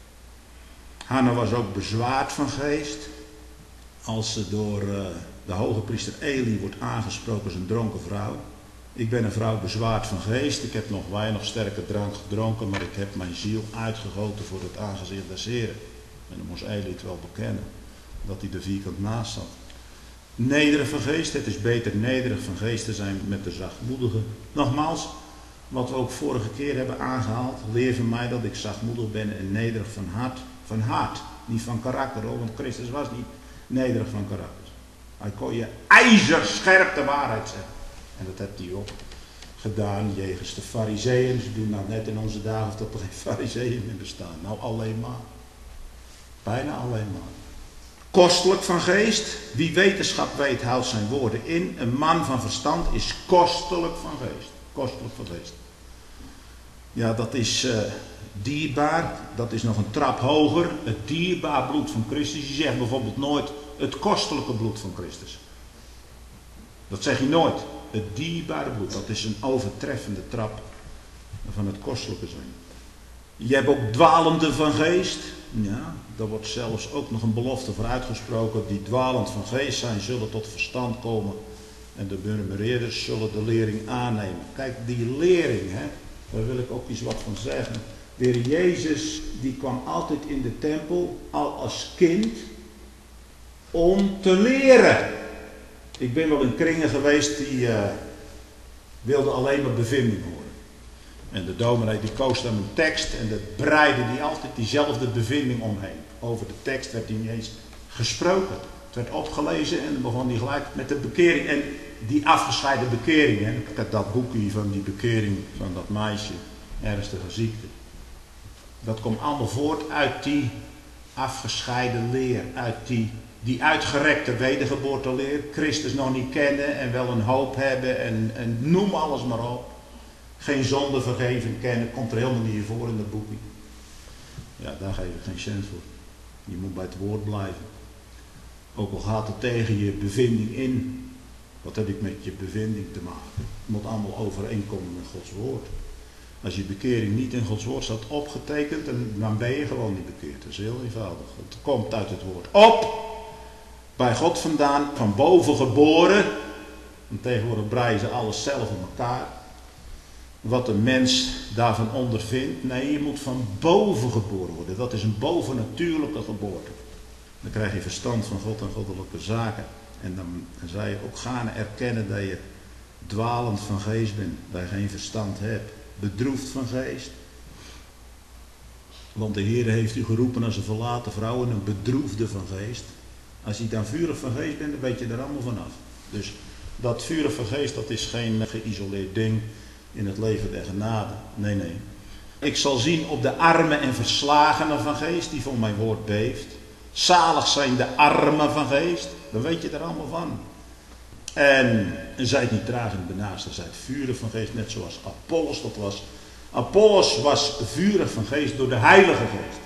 Hanna was ook bezwaard van geest. Als ze door uh, de hoge priester Eli wordt aangesproken als een dronken vrouw. Ik ben een vrouw bezwaard van geest. Ik heb nog weinig sterke drank gedronken. Maar ik heb mijn ziel uitgegoten voor het aangezicht des Heren. En dan moest Eli het wel bekennen. Dat hij er vierkant naast zat. Nederig van geest. Het is beter nederig van geest te zijn met de zachtmoedige. Nogmaals, wat we ook vorige keer hebben aangehaald. Leer van mij dat ik zachtmoedig ben en nederig van hart. Van hart, niet van karakter hoor. Want Christus was niet nederig van karakter. Hij kon je ijzerscherp de waarheid zeggen. En dat heeft hij ook gedaan jegens de farizeeën. Ze doen nou net in onze dagen of dat er geen farizeeën meer bestaan. Nou alleen maar. Bijna alleen maar. Kostelijk van geest. Wie wetenschap weet houdt zijn woorden in. Een man van verstand is kostelijk van geest. Kostelijk van geest. Ja, dat is uh, dierbaar. Dat is nog een trap hoger. Het dierbaar bloed van Christus. Je zegt bijvoorbeeld nooit het kostelijke bloed van Christus. Dat zeg je nooit. Het dierbare bloed. Dat is een overtreffende trap van het kostelijke zijn. Je hebt ook dwalenden van geest. Ja, daar wordt zelfs ook nog een belofte voor uitgesproken. Die dwalend van geest zijn, zullen tot verstand komen. En de murmureerders zullen de lering aannemen. Kijk, die lering, hè, daar wil ik ook iets wat van zeggen. De Heer Jezus, die kwam altijd in de tempel, al als kind, om te leren. Ik ben wel in kringen geweest die uh, wilden alleen maar bevinding horen. En de dominee die koos dan een tekst en dat breidde die altijd diezelfde bevinding omheen. Over de tekst werd hij niet eens gesproken. Het werd opgelezen en dan begon hij gelijk met de bekering. En die afgescheiden bekering, hè, ik heb dat boekje van die bekering van dat meisje, ernstige ziekte. Dat komt allemaal voort uit die afgescheiden leer, uit die, die uitgerekte wedergeboorteleer. Christus nog niet kennen en wel een hoop hebben en, en noem alles maar op. Geen zonde vergeven kennen, komt er helemaal niet in voor in dat boekje. Ja, daar geef ik geen cent voor. Je moet bij het woord blijven. Ook al gaat het tegen je bevinding in. Wat heb ik met je bevinding te maken? Het moet allemaal overeenkomen met Gods woord. Als je bekering niet in Gods woord staat opgetekend, dan ben je gewoon niet bekeerd. Dat is heel eenvoudig. Het komt uit het woord op, bij God vandaan, van boven geboren. En tegenwoordig breien ze alles zelf in elkaar. Wat een mens daarvan ondervindt. Nee, je moet van boven geboren worden. Dat is een bovennatuurlijke geboorte. Dan krijg je verstand van God en goddelijke zaken. En dan zal je ook gaan erkennen dat je dwalend van geest bent. Dat je geen verstand hebt. Bedroefd van geest. Want de Heer heeft u geroepen als een verlaten vrouw en een bedroefde van geest. Als je dan vurig van geest bent, dan weet je er allemaal vanaf. Dus dat vurig van geest, dat is geen geïsoleerd ding in het leven der genade. Nee, nee. Ik zal zien op de armen en verslagenen van geest, die voor mijn woord beeft. Zalig zijn de armen van geest. Dan weet je er allemaal van. En zijt niet traag in het benaasten, zijt vurig van geest, net zoals Apollos dat was. Apollos was vurig van geest door de Heilige Geest.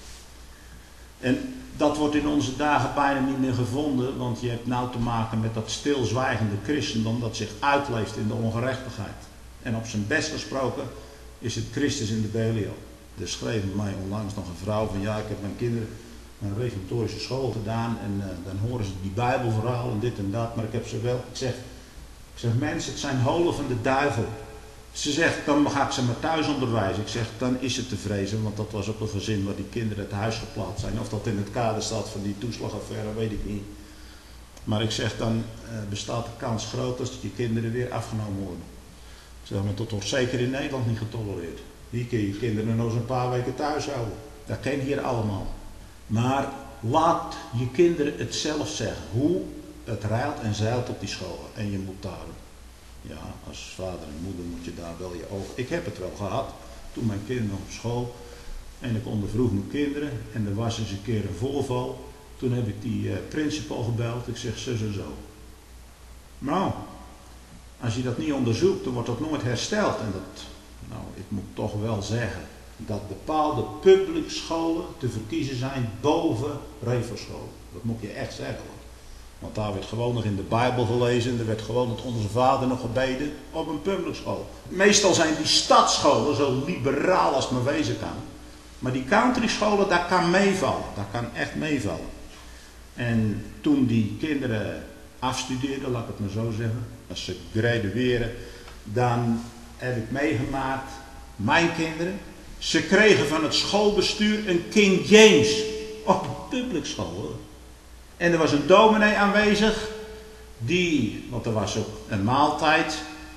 En dat wordt in onze dagen bijna niet meer gevonden, want je hebt nou te maken met dat stilzwijgende christendom dat zich uitleeft in de ongerechtigheid. En op zijn best gesproken is het Christus in de Belio. Er schreef mij onlangs nog een vrouw van ja, ik heb mijn kinderen een reformatorische school gedaan en uh, dan horen ze die Bijbelverhaal en dit en dat, maar ik heb ze wel, ik zeg, ik zeg mensen, het zijn holen van de duivel. Ze zegt, dan ga ik ze maar thuis onderwijzen. Ik zeg, dan is het te vrezen, want dat was ook een gezin waar die kinderen het huis geplaatst zijn. Of dat in het kader staat van die toeslagaffaire, weet ik niet. Maar ik zeg, dan uh, bestaat de kans groot dat je kinderen weer afgenomen worden. Ik zeg, maar dat wordt zeker in Nederland niet getolereerd. Hier kun je je kinderen nog eens een paar weken thuis houden. Dat ken je hier allemaal. Maar laat je kinderen het zelf zeggen. Hoe het rijlt en zeilt op die scholen. En je moet daar, ja, als vader en moeder moet je daar wel je ogen. Ik heb het wel gehad. Toen mijn kinderen nog op school. En ik ondervroeg mijn kinderen. En er was eens een keer een voorval. Toen heb ik die uh, principal gebeld. Ik zeg, zus en zo. Nou, als je dat niet onderzoekt, dan wordt dat nooit hersteld. En dat, nou, ik moet toch wel zeggen dat bepaalde public scholen te verkiezen zijn boven Revo-scholen. Dat moet je echt zeggen. Want daar werd gewoon nog in de Bijbel gelezen. Er werd gewoon het Onze Vader nog gebeden op een public school. Meestal zijn die stadsscholen zo liberaal als het maar wezen kan. Maar die country scholen, dat kan meevallen. Dat kan echt meevallen. En toen die kinderen afstudeerden, laat ik het maar zo zeggen. Als ze gradueren, dan heb ik meegemaakt, mijn kinderen. Ze kregen van het schoolbestuur een King James op een public school. Hoor. En er was een dominee aanwezig, die, want er was ook een maaltijd,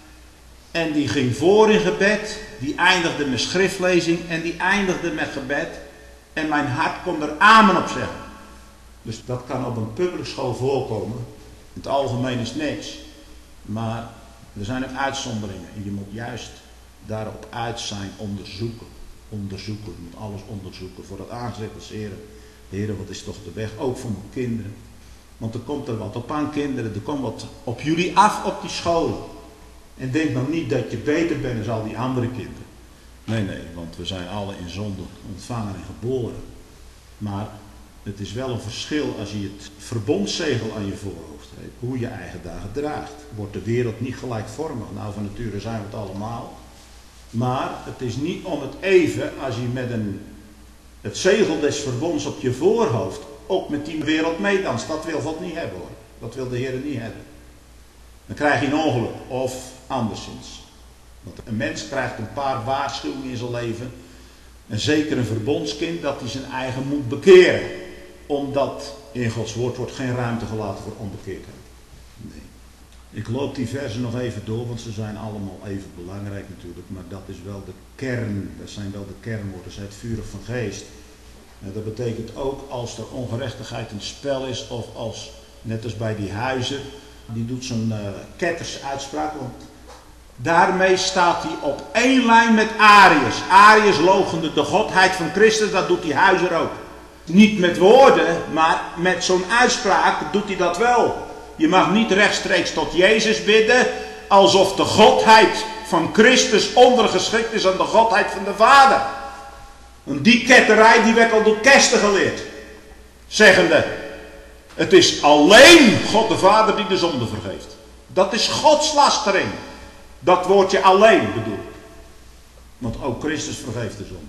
en die ging voor in gebed, die eindigde met schriftlezing en die eindigde met gebed. En mijn hart kon er amen op zeggen. Dus dat kan op een public school voorkomen. In het algemeen is niks. Maar er zijn ook uitzonderingen. En je moet juist daarop uit zijn onderzoeken. Onderzoeken. Je moet alles onderzoeken. Voor het aangezicht des Heren. Heren, wat is toch de weg? Ook voor mijn kinderen. Want er komt er wat op aan kinderen. Er komt wat op jullie af op die scholen. En denk nog niet dat je beter bent dan al die andere kinderen. Nee, nee. Want we zijn alle in zonde ontvangen en geboren. Maar het is wel een verschil als je het verbondszegel aan je voorhoofd hebt. Hoe je eigen dagen draagt. Wordt de wereld niet gelijkvormig? Nou, van nature zijn we het allemaal. Maar het is niet om het even als je met een, het zegel des verbonds op je voorhoofd ook met die wereld meedanst. Dat wil God niet hebben hoor. Dat wil de Heer niet hebben. Dan krijg je een ongeluk. Of anderszins. Want een mens krijgt een paar waarschuwingen in zijn leven. En zeker een verbondskind dat hij zijn eigen moet bekeren. Omdat in Gods woord wordt geen ruimte gelaten voor onbekeerdheid. Nee. Ik loop die versen nog even door, want ze zijn allemaal even belangrijk natuurlijk. Maar dat is wel de kern, dat zijn wel de kernwoorden. Zijt vurig van geest. En dat betekent ook als er ongerechtigheid in het spel is, of als, net als bij die huizen, die doet zo'n uh, kettersuitspraak. Want daarmee staat hij op één lijn met Arius. Arius loochende de godheid van Christus, dat doet die huizer ook. Niet met woorden, maar met zo'n uitspraak doet hij dat wel. Je mag niet rechtstreeks tot Jezus bidden, alsof de godheid van Christus ondergeschikt is aan de godheid van de Vader. En die ketterij die werd al door Kester geleerd. Zeggende, het is alleen God de Vader die de zonde vergeeft. Dat is godslastering. Dat woordje alleen bedoel ik. Want ook Christus vergeeft de zonde.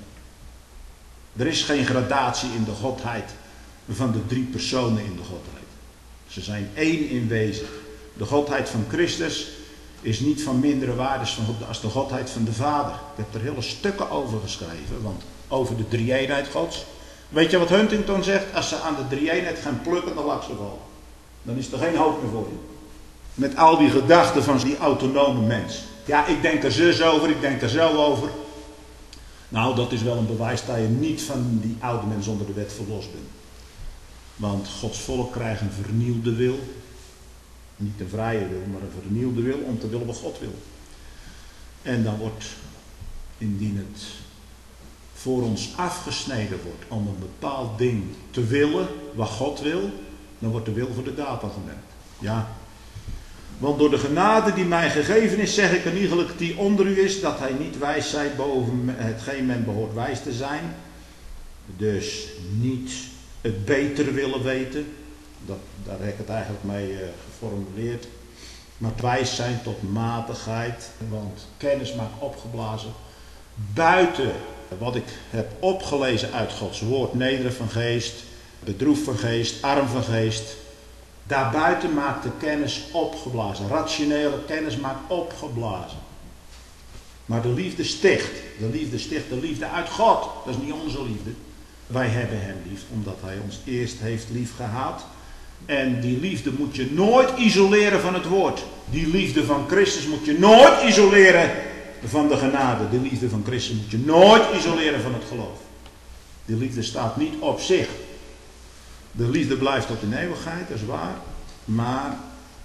Er is geen gradatie in de godheid van de drie personen in de godheid. Ze zijn één in wezen. De godheid van Christus is niet van mindere waarde als de godheid van de Vader. Ik heb er hele stukken over geschreven, want over de drie-eenheid Gods. Weet je wat Huntington zegt? Als ze aan de drie-eenheid gaan plukken, dan laat ze vallen. Dan is er geen hoop meer voor je. Met al die gedachten van die autonome mens. Ja, ik denk er zus over, ik denk er zo over. Nou, dat is wel een bewijs dat je niet van die oude mens onder de wet verlost bent. Want Gods volk krijgt een vernieuwde wil. Niet een vrije wil, maar een vernieuwde wil om te willen wat God wil. En dan wordt, indien het voor ons afgesneden wordt om een bepaald ding te willen, wat God wil, dan wordt de wil voor de daad gemerkt. Ja. Want door de genade die mij gegeven is, zeg ik aan iegelijk die onder u is, dat hij niet wijs zij boven hetgeen men behoort wijs te zijn. Dus niet het beter willen weten. Dat, daar heb ik het eigenlijk mee uh, geformuleerd. Maar wijs zijn tot matigheid. Want kennis maakt opgeblazen. Buiten wat ik heb opgelezen uit Gods woord. Nederig van geest, bedroefd van geest, arm van geest. Daarbuiten maakt de kennis opgeblazen. Rationele kennis maakt opgeblazen. Maar de liefde sticht. De liefde sticht de liefde uit God. Dat is niet onze liefde. Wij hebben hem lief omdat hij ons eerst heeft lief gehad. En die liefde moet je nooit isoleren van het woord. Die liefde van Christus moet je nooit isoleren van de genade. De liefde van Christus moet je nooit isoleren van het geloof. Die liefde staat niet op zich. De liefde blijft tot in eeuwigheid, dat is waar. Maar,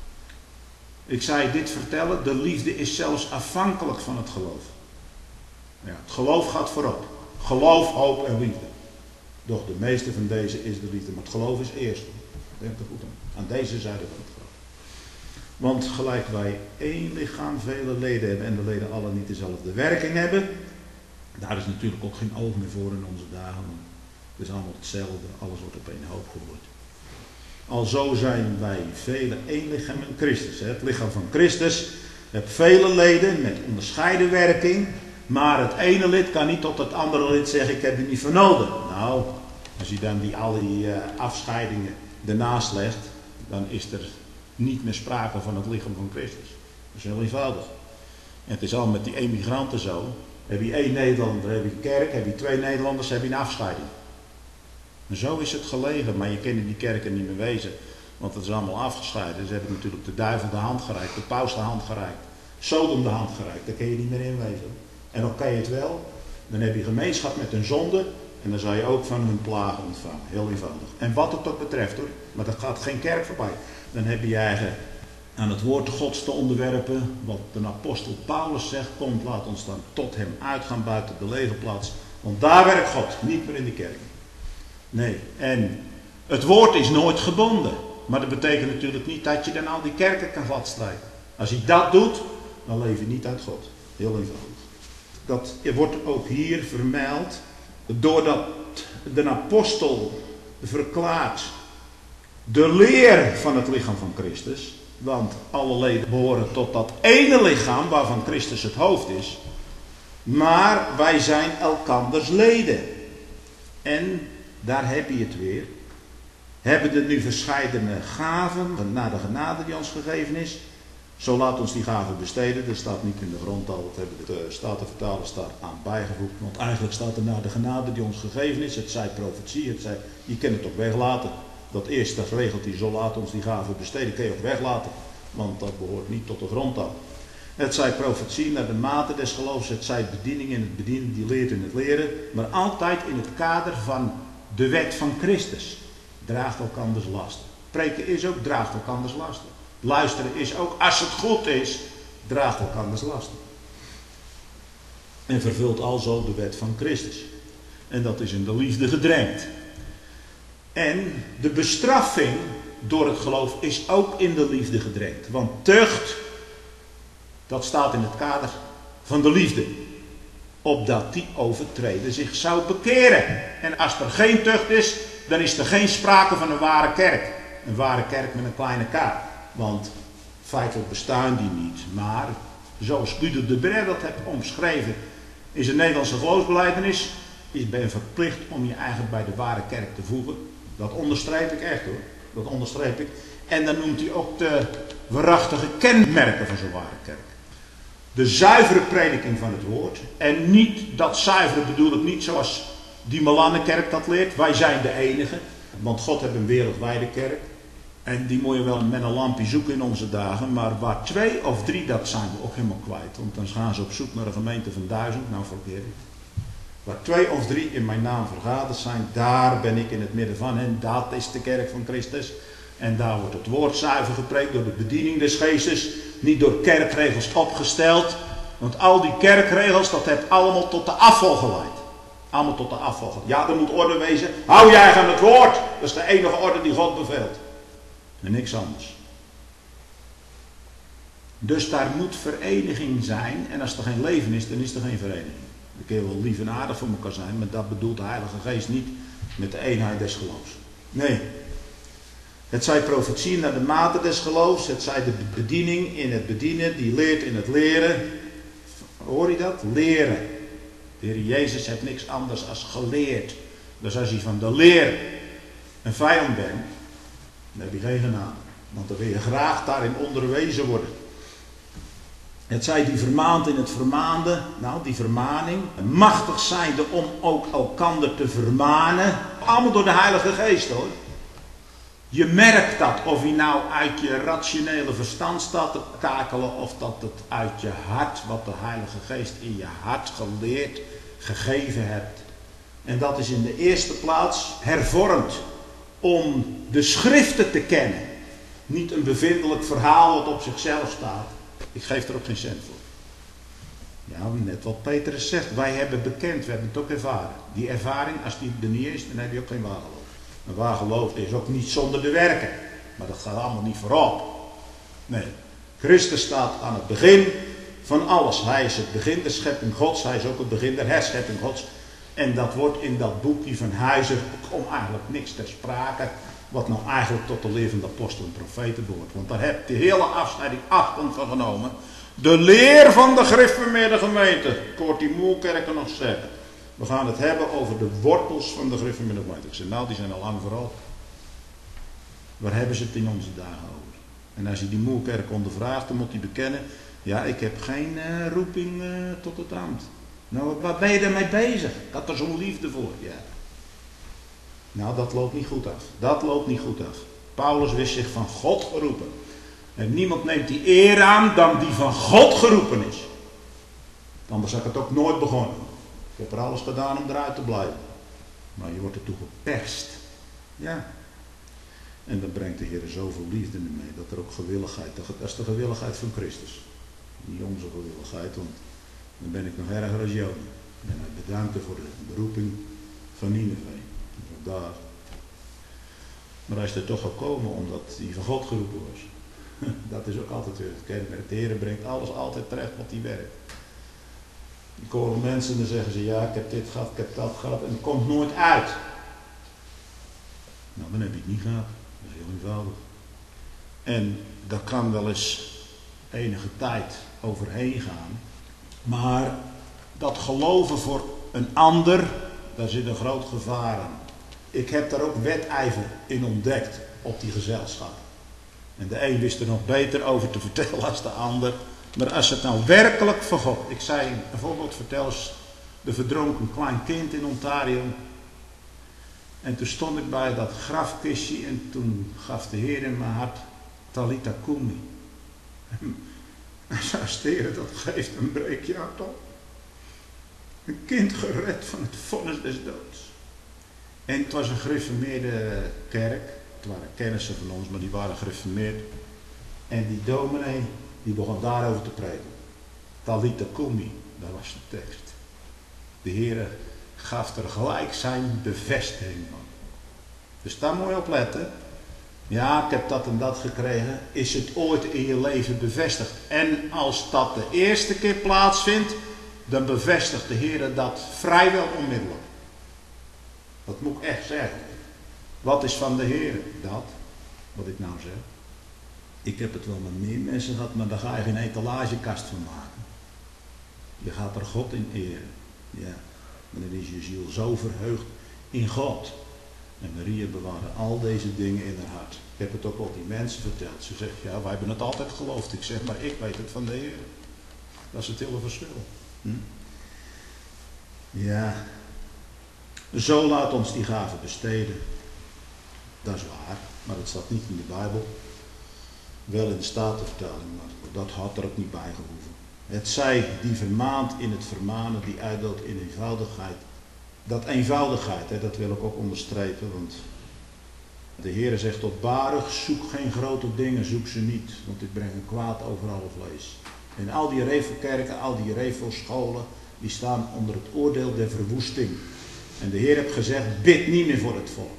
ik zei dit vertellen, de liefde is zelfs afhankelijk van het geloof. Ja, het geloof gaat voorop. Geloof, hoop en liefde. Doch de meeste van deze is de liefde. Maar het geloof is eerst. Denk er goed aan. Aan deze zijde van het geloof. Want gelijk wij één lichaam vele leden hebben en de leden alle niet dezelfde werking hebben. Daar is natuurlijk ook geen oog meer voor in onze dagen. Het is allemaal hetzelfde. Alles wordt op één hoop gegooid. Alzo zijn wij vele één lichaam in Christus. Het lichaam van Christus heeft vele leden met onderscheiden werking. Maar het ene lid kan niet tot het andere lid zeggen, ik heb u niet voor nodig. Nou, als je dan die, al die uh, afscheidingen ernaast legt, dan is er niet meer sprake van het lichaam van Christus. Dat is heel eenvoudig. En het is al met die emigranten zo. Heb je één Nederlander, heb je een kerk, heb je twee Nederlanders, heb je een afscheiding. En zo is het gelegen, maar je kent in die kerken niet meer wezen. Want het is allemaal afgescheiden. Ze hebben natuurlijk de duivel de hand gereikt, de paus de hand gereikt, Sodom de hand gereikt. Daar kun je niet meer in wezen. En dan kan je het wel. Dan heb je gemeenschap met hun zonde. En dan zal je ook van hun plagen ontvangen. Heel eenvoudig. En wat het ook betreft hoor. Maar dat gaat geen kerk voorbij. Dan heb je je eigen aan het woord Gods te onderwerpen. Wat de apostel Paulus zegt. Komt, laat ons dan tot hem uitgaan buiten de legerplaats. Want daar werkt God. Niet meer in de kerk. Nee. En het woord is nooit gebonden. Maar dat betekent natuurlijk niet dat je dan al die kerken kan vaststrijken. Als je dat doet. Dan leef je niet uit God. Heel eenvoudig. Dat wordt ook hier vermeld, doordat de apostel verklaart de leer van het lichaam van Christus, want alle leden behoren tot dat ene lichaam waarvan Christus het hoofd is, maar wij zijn elkanders leden. En daar heb je het weer. Hebben er nu verscheidene gaven, naar de genade die ons gegeven is. Zo laat ons die gaven besteden. Dat staat niet in de grondtaal. Dat hebben de Statenvertaler staat aan bijgevoegd. Want eigenlijk staat er naar de genade die ons gegeven is. Het zij profetie. Het zij, je kan het ook weglaten. Dat eerste regelt hij. Zo laat ons die gaven besteden. Kun je ook weglaten. Want dat behoort niet tot de grondtaal. Het zij profetie naar de mate des geloofs. Het zij bediening in het bedienen. Die leert in het leren. Maar altijd in het kader van de wet van Christus. Draagt elkanders lasten. Preken is ook draagt elkanders lasten. Luisteren is ook, als het goed is, draagt elkanders lasten. En vervult alzo de wet van Christus. En dat is in de liefde gedrenkt. En de bestraffing door het geloof is ook in de liefde gedrenkt. Want tucht, dat staat in het kader van de liefde. Opdat die overtreder zich zou bekeren. En als er geen tucht is, dan is er geen sprake van een ware kerk. Een ware kerk met een kleine k. Want feitelijk bestaan die niet. Maar zoals Guido de Brès dat heeft omschreven In zijn Nederlandse geloofsbelijdenis is ben je verplicht om je eigen bij de ware kerk te voegen. Dat onderstreep ik echt hoor. Dat onderstreep ik. En dan noemt hij ook de waarachtige kenmerken van zo'n ware kerk. De zuivere prediking van het woord. En niet, dat zuivere bedoel ik niet zoals die Malanenkerk dat leert. Wij zijn de enige. Want God heeft een wereldwijde kerk. En die moet je wel met een lampje zoeken in onze dagen. Maar waar twee of drie, dat zijn we ook helemaal kwijt. Want dan gaan ze op zoek naar een gemeente van duizend. Nou verkeer ik. Waar twee of drie in mijn naam vergaderd zijn, daar ben ik in het midden van. En dat is de kerk van Christus. En daar wordt het woord zuiver gepreekt door de bediening des geestes. Niet door kerkregels opgesteld. Want al die kerkregels, dat heeft allemaal tot de afval geleid. Allemaal tot de afval geleid. Ja, er moet orde wezen. Hou jij aan het woord. Dat is de enige orde die God beveelt. En niks anders. Dus daar moet vereniging zijn. En als er geen leven is, dan is er geen vereniging. Dan kun je wel lief en aardig voor elkaar zijn. Maar dat bedoelt de Heilige Geest niet met de eenheid des geloofs. Nee. Het zij profetie naar de mate des geloofs. Het zij de bediening in het bedienen. Die leert in het leren. Hoor je dat? Leren. De Heer Jezus heeft niks anders als geleerd. Dus als je van de leer een vijand bent, dan heb je geen genade. Want dan wil je graag daarin onderwezen worden. Het zij die vermaant in het vermaande. Nou, die vermaning. Machtig zijnde om ook elkander te vermanen. Allemaal door de Heilige Geest hoor. Je merkt dat of je nou uit je rationele verstand staat te kakelen. Of dat het uit je hart, wat de Heilige Geest in je hart geleerd, gegeven hebt. En dat is in de eerste plaats hervormd. Om de schriften te kennen. Niet een bevindelijk verhaal wat op zichzelf staat. Ik geef er ook geen cent voor. Ja, net wat Petrus zegt. Wij hebben bekend, we hebben het ook ervaren. Die ervaring, als die er niet is, dan heb je ook geen waar geloof. Een waar geloof is ook niet zonder de werken. Maar dat gaat allemaal niet voorop. Nee. Christus staat aan het begin van alles. Hij is het begin der schepping Gods. Hij is ook het begin der herschepping Gods. En dat wordt in dat boekje van Huizer komt eigenlijk niks ter sprake. Wat nou eigenlijk tot de leer van de apostelen en profeten behoort. Want daar heb je de hele afscheiding afstand van genomen. De leer van de gereformeerde gemeente. Ik hoor die Moelkerken nog zeggen. We gaan het hebben over de wortels van de gereformeerde gemeente. Ik zeg nou, die zijn al lang vooral. Waar hebben ze het in onze dagen over? En als je die Moelkerk ondervraagt, dan moet hij bekennen. Ja, ik heb geen uh, roeping uh, tot het ambt. Nou, waar ben je ermee bezig? Ik had er zo'n liefde voor. Ja. Nou, dat loopt niet goed af. Dat loopt niet goed af. Paulus wist zich van God geroepen. En niemand neemt die eer aan dan die van God geroepen is. Anders had ik het ook nooit begonnen. Ik heb er alles gedaan om eruit te blijven. Maar je wordt ertoe geperst. Ja. En dan brengt de Heer zoveel liefde mee. Dat er ook gewilligheid. Dat is de gewilligheid van Christus. Niet onze gewilligheid. Want dan ben ik nog erger als Jona. En hij bedankte voor de beroeping van Nineve. Daar. Maar hij is er toch gekomen omdat hij van God geroepen was. Dat is ook altijd weer het kenmerk. De Heer brengt alles altijd terecht wat hij werkt. Ik hoor mensen en dan zeggen ze ja, ik heb dit gehad, ik heb dat gehad en het komt nooit uit. Nou, dan heb je het niet gehad. Dat is heel eenvoudig. En dat kan wel eens enige tijd overheen gaan. Maar dat geloven voor een ander, daar zit een groot gevaar aan. Ik heb daar ook wedijver in ontdekt op die gezelschap. En de een wist er nog beter over te vertellen als de ander. Maar als het nou werkelijk voor God. Ik zei een voorbeeld vertel eens. Er verdronk een klein kind in Ontario. En toen stond ik bij dat grafkistje. En toen gaf de Heer in mijn hart Talita Kumi. En zei steren, dat geeft een breek je hart op. Een kind gered van het vonnis des doods. En het was een gereformeerde kerk. Het waren kennissen van ons, maar die waren gereformeerd. En die dominee, die begon daarover te preken. Talita Kumi, dat was de tekst. De Heer gaf er gelijk zijn bevestiging van. Dus daar moet je op letten. Ja, ik heb dat en dat gekregen. Is het ooit in je leven bevestigd? En als dat de eerste keer plaatsvindt, dan bevestigt de Heer dat vrijwel onmiddellijk. Dat moet ik echt zeggen. Wat is van de Heer? Dat, wat ik nou zeg. Ik heb het wel met meer mensen gehad, maar daar ga je geen etalagekast van maken. Je gaat er God in eren. Ja, en dan is je ziel zo verheugd in God. En Maria bewaarde al deze dingen in haar hart. Ik heb het ook al die mensen verteld. Ze zegt, ja, wij hebben het altijd geloofd. Ik zeg, maar ik weet het van de Heer. Dat is het hele verschil. Hm? Ja. Zo laat ons die gaven besteden. Dat is waar, maar het staat niet in de Bijbel. Wel in de Statenvertaling, maar dat had er ook niet bij gehoeven. Het zij die vermaant in het vermanen, die uitdeelt in eenvoudigheid. Dat eenvoudigheid, hè, dat wil ik ook onderstrepen, want de Heer zegt tot Baruch, zoek geen grote dingen, zoek ze niet, want ik breng een kwaad over alle vlees. En al die revelkerken, al die revelscholen, die staan onder het oordeel der verwoesting. En de Heer heeft gezegd, bid niet meer voor het volk.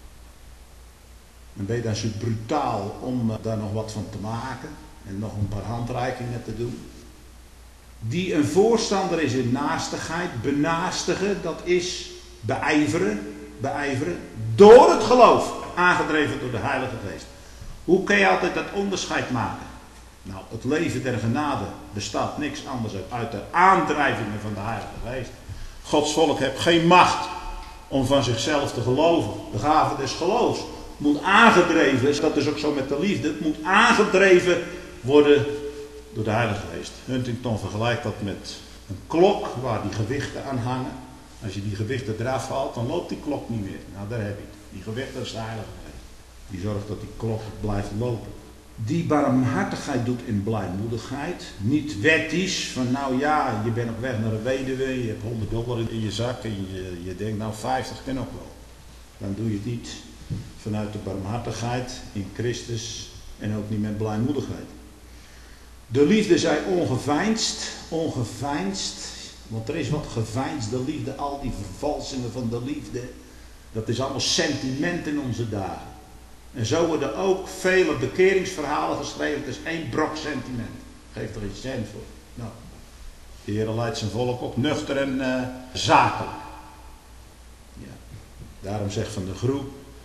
En ben je dan zo brutaal om daar nog wat van te maken en nog een paar handreikingen te doen. Die een voorstander is in naastigheid, benaastigen, dat is beijveren, beijveren, door het geloof, aangedreven door de Heilige Geest. Hoe kun je altijd dat onderscheid maken? Nou, het leven der genade bestaat niks anders uit de aandrijvingen van de Heilige Geest. Gods volk heeft geen macht om van zichzelf te geloven. De gave des geloofs moet aangedreven, dat is ook zo met de liefde, het moet aangedreven worden door de Heilige Geest. Huntington vergelijkt dat met een klok waar die gewichten aan hangen. Als je die gewichten eraf haalt, dan loopt die klok niet meer. Nou, daar heb je het. Die gewichten is de Heilige Geest. Die zorgt dat die klok blijft lopen. Die barmhartigheid doet in blijmoedigheid. Niet wettisch, van nou ja, je bent op weg naar een weduwe, je hebt honderd dollar in je zak en je, je denkt nou vijftig kan ook wel. Dan doe je het niet vanuit de barmhartigheid in Christus en ook niet met blijmoedigheid. De liefde zij ongeveinsd, ongeveinsd, want er is wat geveinsde liefde, al die vervalsingen van de liefde, dat is allemaal sentiment in onze dagen. En zo worden ook vele bekeringsverhalen geschreven, het is één brok sentiment. Geef er iets cent voor. Nou, de Heer leidt zijn volk op, nuchter en uh, zakelijk. Ja. Daarom zegt Van de Groep,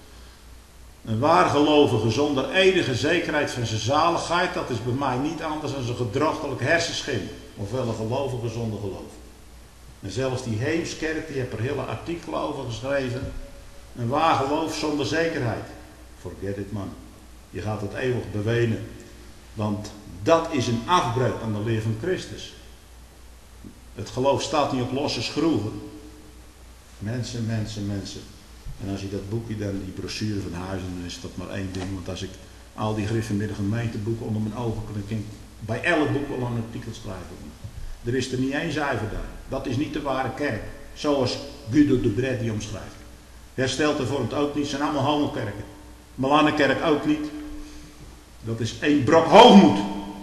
een waargelovige zonder enige zekerheid van zijn zaligheid, dat is bij mij niet anders dan een gedrochtelijk hersenschim. Ofwel een gelovige zonder geloof. En zelfs die Heemskerk, die heeft er hele artikelen over geschreven. Een waar geloof zonder zekerheid. Forget it man. Je gaat het eeuwig bewenen. Want dat is een afbreuk aan de leer van Christus. Het geloof staat niet op losse schroeven. Mensen, mensen, mensen. En als je dat boekje dan, die brochure van Huizen, dan is dat maar één ding. Want als ik al die Griffenmiddag gemeenteboeken onder mijn ogen kan, kan ik bij elk boek wel een artikel schrijven. Er is er niet één zuiver daar. Dat is niet de ware kerk. Zoals Guido de Bret die omschrijft. Herstelt en vormt ook niet. Zijn allemaal homokerken. Malanenkerk ook niet. Dat is één brok hoogmoed.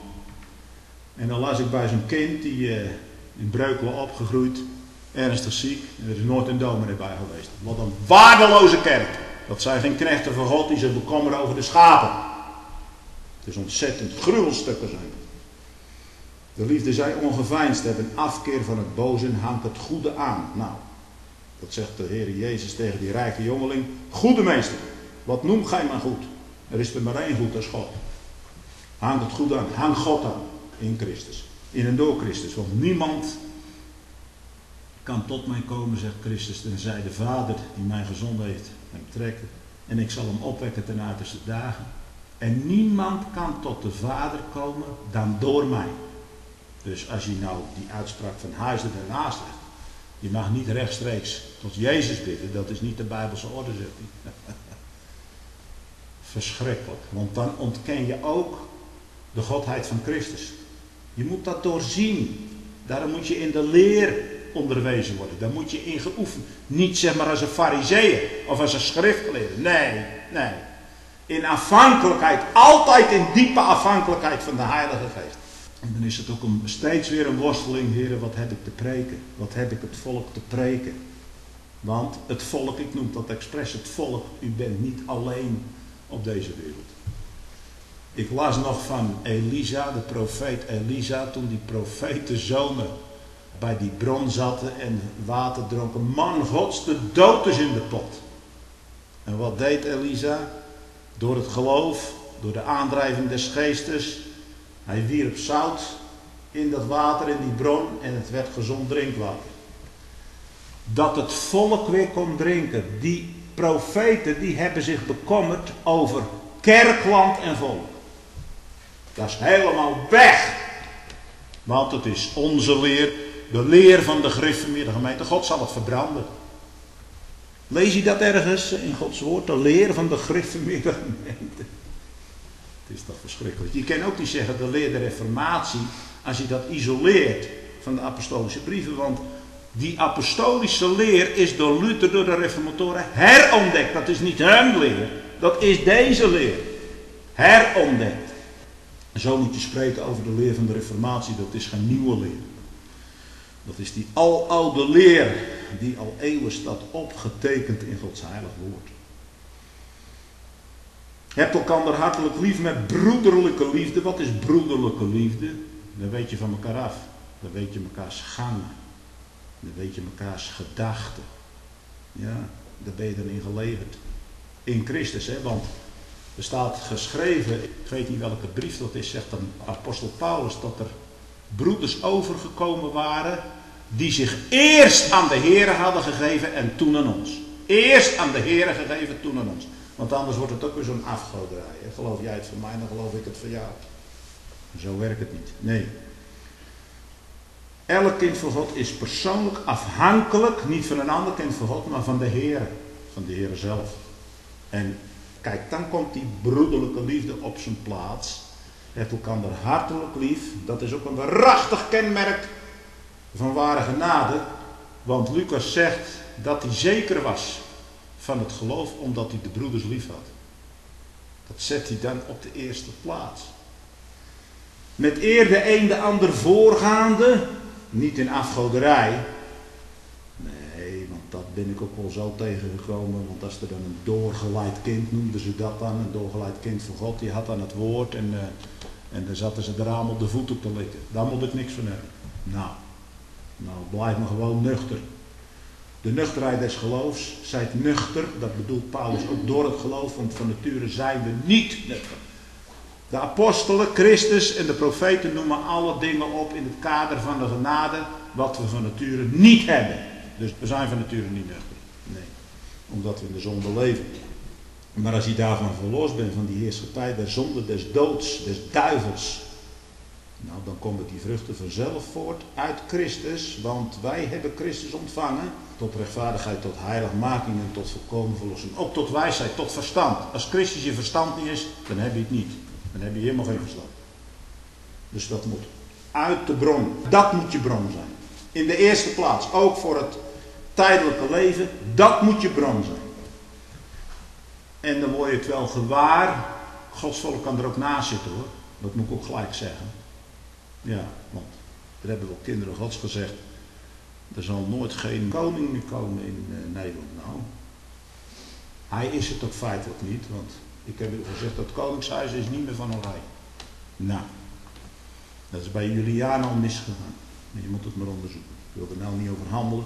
En dan las ik bij zo'n kind die uh, in Breukelen opgegroeid, ernstig ziek. En er is nooit een dominee bij geweest. Wat een waardeloze kerk. Dat zijn geen knechten van God die zich bekommeren over de schapen. Het is ontzettend gruwelstukken zijn. De liefde zij ongeveinsd hebben, afkeer van het boze hangt het goede aan. Nou, dat zegt de Heer Jezus tegen die rijke jongeling. Goede meester, wat noemt gij maar goed? Er is er maar één goed, dat is God. Hang het goed aan, hang God aan in Christus. In en door Christus, want niemand kan tot mij komen, zegt Christus, tenzij de Vader die mij gezonden heeft hem trekken. En ik zal hem opwekken ten uiterste dagen. En niemand kan tot de Vader komen dan door mij. Dus als je nou die uitspraak van Huizen ernaast legt, je mag niet rechtstreeks tot Jezus bidden, dat is niet de Bijbelse orde, zegt hij. Verschrikkelijk, want dan ontken je ook de godheid van Christus. Je moet dat doorzien. Daarom moet je in de leer onderwezen worden. Daar moet je in geoefend. Niet zeg maar als een farizeeën of als een schriftgeleerde. Nee, nee. In afhankelijkheid, altijd in diepe afhankelijkheid van de Heilige Geest. En dan is het ook een, steeds weer een worsteling, heren, wat heb ik te preken? Wat heb ik het volk te preken? Want het volk, ik noem dat expres het volk, u bent niet alleen op deze wereld. Ik las nog van Elisa, de profeet Elisa, toen die profetenzonen bij die bron zaten en water dronken. Man Gods, de dood is in de pot. En wat deed Elisa? Door het geloof, door de aandrijving des geestes. Hij wierp zout in dat water, in die bron, en het werd gezond drinkwater. dat het volk weer kon drinken. Die profeten die hebben zich bekommerd over kerkland en volk. Dat is helemaal weg. Want het is onze leer, de leer van de gereformeerde gemeente. God zal het verbranden. Lees je dat ergens in Gods woord? De leer van de gereformeerde gemeente. Het is toch verschrikkelijk. Je kan ook niet zeggen de leer der reformatie als je dat isoleert van de apostolische brieven. Want die apostolische leer is door Luther, door de reformatoren herontdekt. Dat is niet hun leer. Dat is deze leer. Herontdekt. En zo moet je spreken over de leer van de reformatie. Dat is geen nieuwe leer. Dat is die aloude leer die al eeuwen staat opgetekend in Gods heilig woord. Hebt elkaar hartelijk lief met broederlijke liefde. Wat is broederlijke liefde? Dan weet je van elkaar af. Dan weet je mekaars gang. Dan weet je mekaars gedachten. Ja, daar ben je dan in geleverd. In Christus, hè, want er staat geschreven, ik weet niet welke brief dat is, zegt dan apostel Paulus, dat er broeders overgekomen waren die zich eerst aan de Here hadden gegeven en toen aan ons. Eerst aan de Here gegeven, toen aan ons. Want anders wordt het ook weer zo'n afgoderij. Hè? Geloof jij het van mij, dan geloof ik het van jou. Zo werkt het niet. Nee. Elk kind van God is persoonlijk afhankelijk, niet van een ander kind van God, maar van de Here. Van de Here zelf. En kijk, dan komt die broederlijke liefde op zijn plaats. Het elkaar hartelijk lief. Dat is ook een waarachtig kenmerk van ware genade. Want Lucas zegt dat hij zeker was van het geloof omdat hij de broeders lief had. Dat zet hij dan op de eerste plaats. Met eer de een de ander voorgaande. Niet in afgoderij. Nee, want dat ben ik ook wel zo tegengekomen. Want als er dan een doorgeleid kind, noemden ze dat dan. Een doorgeleid kind van God. Die had dan het woord. En, uh, en dan zaten ze er allemaal op de voet op te likken. Daar moet ik niks van hebben. Nou, nou blijf maar gewoon nuchter. De nuchterheid des geloofs. Zijt nuchter. Dat bedoelt Paulus ook door het geloof. Want van nature zijn we niet nuchter. De apostelen, Christus en de profeten noemen alle dingen op in het kader van de genade. Wat we van nature niet hebben. Dus we zijn van nature niet nuchter. Nee. Omdat we in de zonde leven. Maar als je daarvan verlost bent, van die heerschappij der zonde, des doods, des duivels. Nou, dan komen die vruchten vanzelf voort uit Christus. Want wij hebben Christus ontvangen. Tot rechtvaardigheid, tot heiligmaking en tot volkomen verlossing. Ook tot wijsheid, tot verstand. Als Christus je verstand niet is, dan heb je het niet. Dan heb je helemaal geen verstand. Dus dat moet uit de bron. Dat moet je bron zijn. In de eerste plaats, ook voor het tijdelijke leven. Dat moet je bron zijn. En dan word je het wel gewaar. Gods volk kan er ook naast zitten hoor. Dat moet ik ook gelijk zeggen. Ja, want daar hebben we ook kinderen Gods gezegd. Er zal nooit geen koning meer komen in uh, Nederland. Nou, hij is het ook feitelijk niet. Want ik heb u gezegd dat het koningshuis is niet meer van Oranje. Nou, dat is bij Juliaan al misgegaan. Je moet het maar onderzoeken. Ik wil er nou niet over handelen.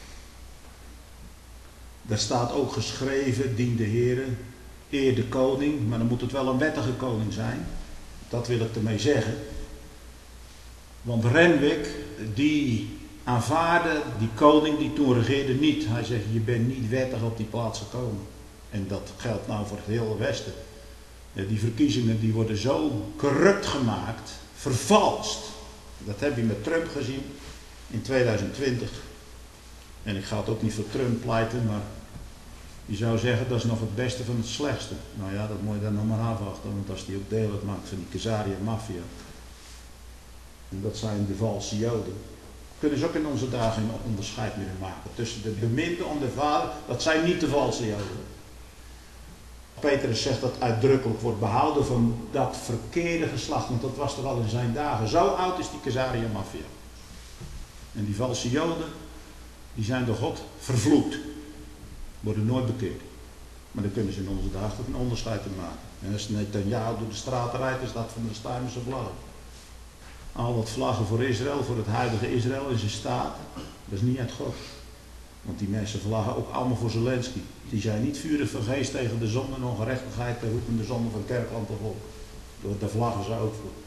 Daar staat ook geschreven, dien de Heere, eer de koning. Maar dan moet het wel een wettige koning zijn. Dat wil ik ermee zeggen. Want Renwick, die aanvaarde die koning die toen regeerde niet. Hij zegt, je bent niet wettig op die plaats gekomen. En dat geldt nou voor het hele Westen. Die verkiezingen die worden zo corrupt gemaakt, vervalst. Dat heb je met Trump gezien in tweeduizend twintig. En ik ga het ook niet voor Trump pleiten, maar je zou zeggen dat is nog het beste van het slechtste. Nou ja, dat moet je dan nog maar afwachten, want als die ook deel uitmaakt van die Caesarea Mafia. En dat zijn de valse Joden. Kunnen ze ook in onze dagen een onderscheid meer maken tussen de beminde om de vader, dat zijn niet de valse Joden. Petrus zegt dat uitdrukkelijk wordt behouden van dat verkeerde geslacht, want dat was er al in zijn dagen. Zo oud is die Caesarea Mafia. En die valse Joden, die zijn door God vervloekt. Worden nooit bekeerd. Maar dan kunnen ze in onze dagen ook een onderscheid in maken. En als Netanyahu door de straten rijdt, is dat van de Stijnse vlaggen. Al dat vlaggen voor Israël, voor het huidige Israël in zijn staat, dat is niet uit God. Want die mensen vlaggen ook allemaal voor Zelensky. Die zijn niet vurig van geest tegen de zonde en ongerechtigheid, de roepen de zonde van kerkland of volk. Daar vlaggen ze ook voor.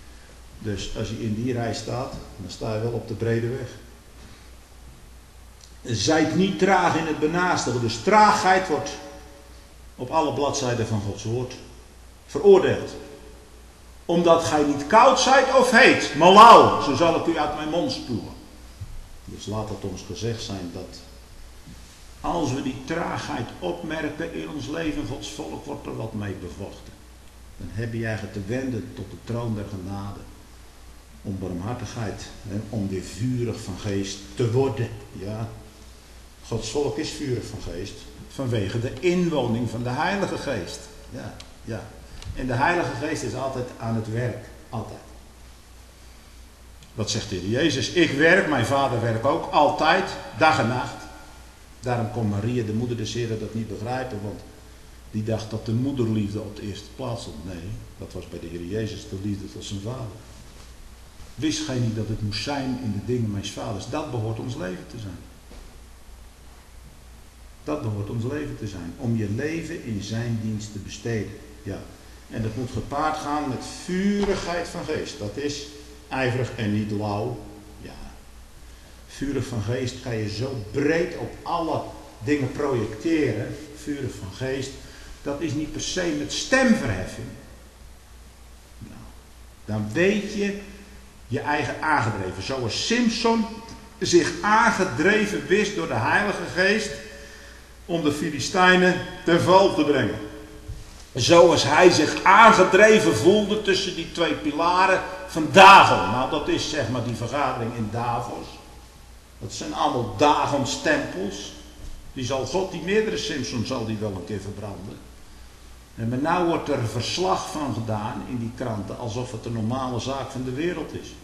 Dus als je in die rij staat, dan sta je wel op de brede weg. Zijt niet traag in het benastigen. Dus traagheid wordt op alle bladzijden van Gods woord veroordeeld. Omdat gij niet koud zijt of heet, maar lauw, zo zal ik u uit mijn mond spuwen. Dus laat het ons gezegd zijn dat als we die traagheid opmerken in ons leven, Gods volk wordt er wat mee bevochten. Dan heb je eigenlijk te wenden tot de troon der genade. Om barmhartigheid, hè, om weer vurig van geest te worden. Ja, Gods volk is vurig van geest vanwege de inwoning van de Heilige Geest. Ja, ja. En de Heilige Geest is altijd aan het werk. Altijd. Wat zegt de Heer Jezus? Ik werk, mijn Vader werkt ook altijd, dag en nacht. Daarom kon Maria, de moeder des Heren, dat niet begrijpen, want die dacht dat de moederliefde op de eerste plaats stond. Nee, dat was bij de Heer Jezus de liefde tot zijn Vader. Wist gij niet dat het moest zijn in de dingen mijns vaders? Dat behoort ons leven te zijn. Dat behoort ons leven te zijn. Om je leven in zijn dienst te besteden. Ja. En dat moet gepaard gaan met vurigheid van geest. Dat is ijverig en niet lauw. Ja. Vurig van geest ga je zo breed op alle dingen projecteren. Vurig van geest. Dat is niet per se met stemverheffing. Nou, dan weet je je eigen aangedreven. Zoals Simson zich aangedreven wist door de Heilige Geest om de Filistijnen ten val te brengen. Zoals hij zich aangedreven voelde tussen die twee pilaren van Dagon. Nou, dat is zeg maar die vergadering in Davos. Dat zijn allemaal Dagons tempels. Die zal God, die meerdere Simson zal die wel een keer verbranden. En maar nou wordt er verslag van gedaan in die kranten alsof het een normale zaak van de wereld is.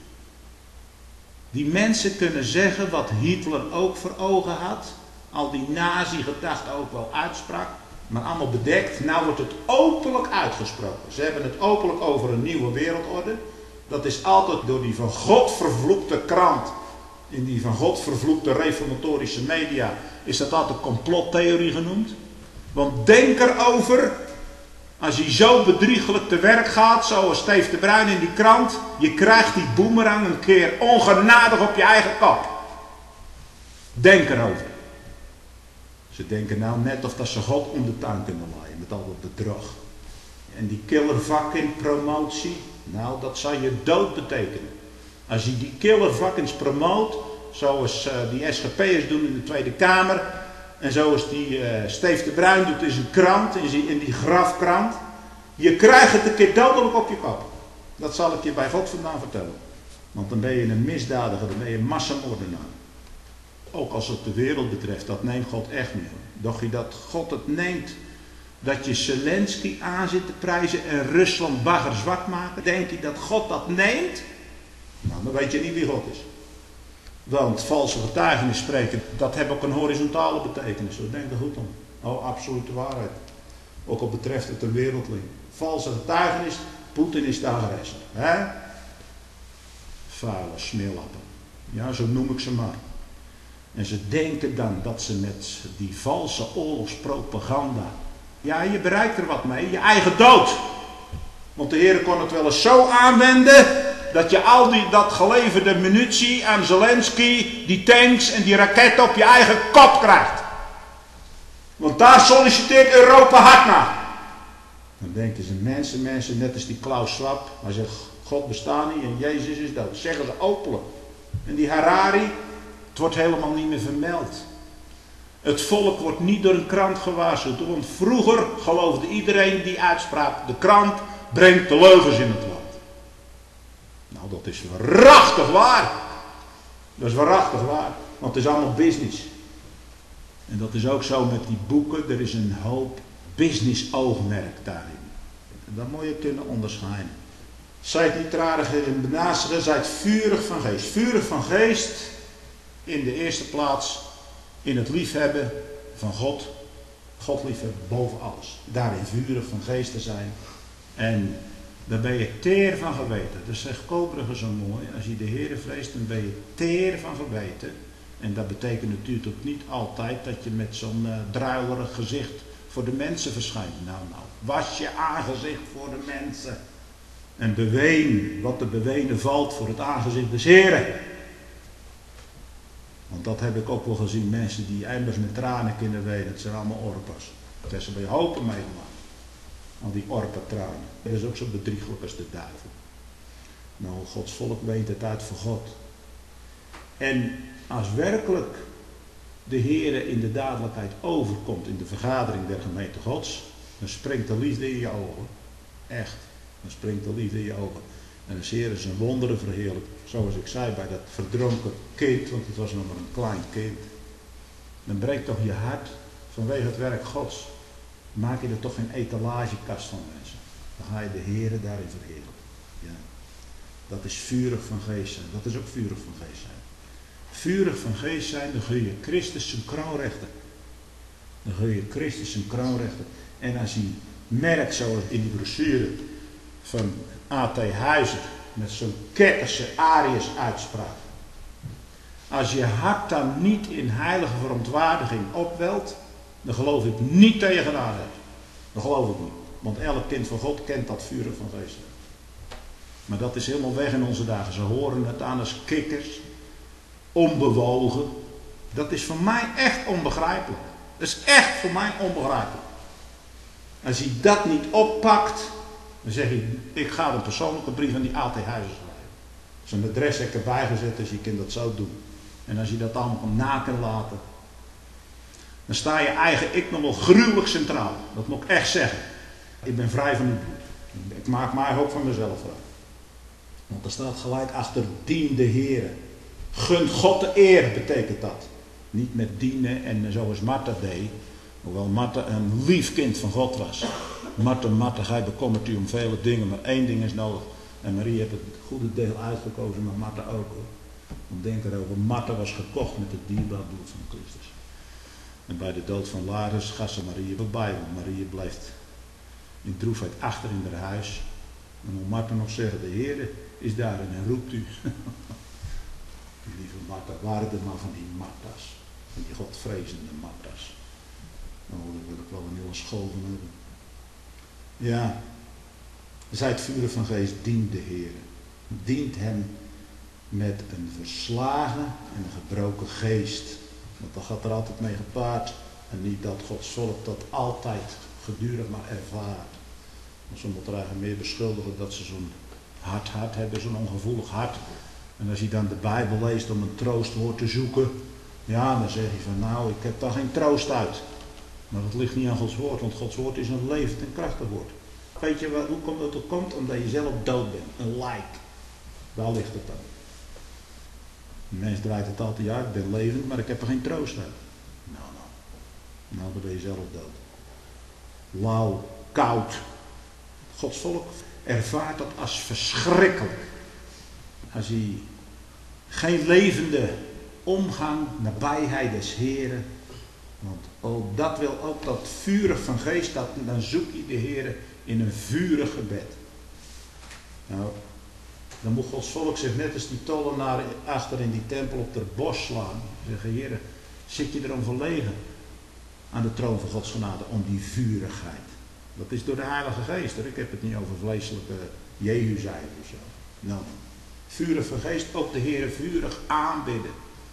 Die mensen kunnen zeggen wat Hitler ook voor ogen had. Al die nazi-gedachten ook wel uitsprak. Maar allemaal bedekt. Nou wordt het openlijk uitgesproken. Ze hebben het openlijk over een nieuwe wereldorde. Dat is altijd door die van God vervloekte krant. In die van God vervloekte reformatorische media. Is dat altijd complottheorie genoemd. Want denk erover. Als je zo bedriegelijk te werk gaat. Zoals Steve de Bruin in die krant. Je krijgt die boemerang een keer ongenadig op je eigen kop. Denk erover. Ze denken nou net of dat ze God om de tuin kunnen laaien met al dat bedrog. En die killervakken promotie, nou dat zou je dood betekenen. Als je die killervakkens promoot, zoals uh, die S G P'ers doen in de Tweede Kamer, en zoals die uh, Steve de Bruin doet in zijn krant, in die, in die grafkrant, je krijgt het een keer dodelijk op je kop. Dat zal ik je bij God vandaan vertellen. Want dan ben je een misdadiger, dan ben je een massamoordenaar. Ook als het de wereld betreft, dat neemt God echt niet. Doch je dat God het neemt, dat je Zelensky aan zit te prijzen en Rusland bagger zwak maken, denk je dat God dat neemt? Nou, dan weet je niet wie God is. Want valse getuigenis spreken, dat heeft ook een horizontale betekenis. Zo denk er goed om. Oh, absolute waarheid. Ook al betreft het een wereldling. Valse getuigenis, Poetin is de agressor. Hè? Vuile smeerlappen. Ja, zo noem ik ze maar. En ze denken dan dat ze met die valse oorlogspropaganda, ja, je bereikt er wat mee, je eigen dood. Want de Heer kon het wel eens zo aanwenden, dat je al die, dat geleverde munitie aan Zelensky, die tanks en die raketten op je eigen kop krijgt. Want daar solliciteert Europa hard naar. Dan denken ze mensen, mensen, net als die Klaus Schwab, hij zegt, God bestaat niet en Jezus is dood. Zeggen ze openlijk. En die Harari, het wordt helemaal niet meer vermeld. Het volk wordt niet door een krant gewaarschuwd. Want vroeger geloofde iedereen die uitspraak. De krant brengt de leugens in het land. Nou, dat is waarachtig waar. Dat is waarachtig waar. Want het is allemaal business. En dat is ook zo met die boeken. Er is een hoop business oogmerk daarin. En dat moet je kunnen onderscheiden. Zijt niet traag in benastigen, zijt vurig van geest. Vurig van geest in de eerste plaats in het liefhebben van God. God liefhebben boven alles. Daarin vurig van geest te zijn. En dan ben je teer van geweten. Dat zegt Kobrugge zo mooi. Als je de Heere vreest, dan ben je teer van geweten. En dat betekent natuurlijk ook niet altijd dat je met zo'n uh, druilerig gezicht voor de mensen verschijnt. Nou, nou, was je aangezicht voor de mensen. En beween wat te bewenen valt voor het aangezicht des Heren. Want dat heb ik ook wel gezien, mensen die emmers met tranen kunnen wenen, het zijn allemaal orpas. Dat ze bij hopen meegemaakt. Al die orpa-tranen. Dat is ook zo bedrieglijk als de duivel. Nou, Gods volk weent het uit voor God. En als werkelijk de Heere in de dadelijkheid overkomt in de vergadering der gemeente Gods, dan springt de liefde in je ogen. Echt. Dan springt de liefde in je ogen. En de Heer is een wonderen verheerlijk. Zoals ik zei bij dat verdronken kind, want het was nog maar een klein kind. Dan breekt toch je hart vanwege het werk Gods. Maak je er toch geen etalagekast van, mensen. Dan ga je de Heere daarin verheerlijken. Ja. Dat is vurig van geest zijn. Dat is ook vurig van geest zijn. Vurig van geest zijn, dan gun je Christus zijn kroonrechten. Dan gun je Christus zijn kroonrechten. En als je merkt, zoals in die brochure van A T Huizer, met zo'n ketterse Arius uitspraak. Als je hart dan niet in heilige verontwaardiging opwelt, dan geloof ik niet dat je gedaan hebt. Dat geloof ik niet. Want elk kind van God kent dat vurig van geest. Maar dat is helemaal weg in onze dagen. Ze horen het aan als kikkers. Onbewogen. Dat is voor mij echt onbegrijpelijk. Dat is echt voor mij onbegrijpelijk. Als hij dat niet oppakt, dan zeg ik, ik ga een persoonlijke brief aan die A T Huizen schrijven. Zijn adres heb ik erbij gezet, dus je kunt dat zo doen. En als je dat allemaal kan na kan laten, dan sta je eigen ik nog wel gruwelijk centraal. Dat moet ik echt zeggen. Ik ben vrij van het bloed. Ik maak mij ook van mezelf vrij. Want er staat gelijk achter, dien de Heere. Gunt God de eer, betekent dat. Niet met dienen en zoals Martha deed. Hoewel Martha een lief kind van God was. Martha, Martha, gij bekommert u om vele dingen, maar één ding is nodig. En Marie heeft het goede deel uitgekozen, maar Martha ook hoor. Want denk erover, Martha was gekocht met het dierbaar bloed van Christus. En bij de dood van Lazarus gaat ze Marie voorbij, want Marie blijft in droefheid achter in haar huis. En moet Martha nog zeggen, de Heer is daar en hij roept u. Die lieve Martha, waren er maar van die Martha's. Van die godvrezende Martha's. Nou, daar wil ik wel een hele school van hebben. Ja, zij het vuren van geest dient de Heer. Dient hem met een verslagen en een gebroken geest. Want dat gaat er altijd mee gepaard. En niet dat Gods volk dat altijd gedurig maar ervaart. Want ze moeten er eigenlijk meer beschuldigen dat ze zo'n hard hart hebben, zo'n ongevoelig hart. En als je dan de Bijbel leest om een troostwoord te zoeken, ja, dan zeg je van nou, ik heb daar geen troost uit. Maar dat ligt niet aan Gods woord, want Gods woord is een levend en krachtig woord. Weet je wat, hoe komt dat er komt? Omdat je zelf dood bent, een lijk. Daar ligt het dan. De mens draait het altijd, ja, ik ben levend, maar ik heb er geen troost uit. Nou, nou, nou, dan ben je zelf dood. Lauw, koud. Gods volk ervaart dat als verschrikkelijk. Als hij geen levende omgang, nabijheid des Heren. Want ook dat wil ook dat vurig van geest, dat, dan zoek je de Heren in een vurig gebed. Nou, dan moet Gods volk zich net als die tollenaar achter in die tempel op de bos slaan. Zeggen, Heren, zit je erom verlegen aan de troon van Gods genade, om die vurigheid. Dat is door de Heilige Geest. Ik heb het niet over vleeselijke Jehu-zijde of zo. Nou, vurig van geest, ook de Heere vurig aanbidden.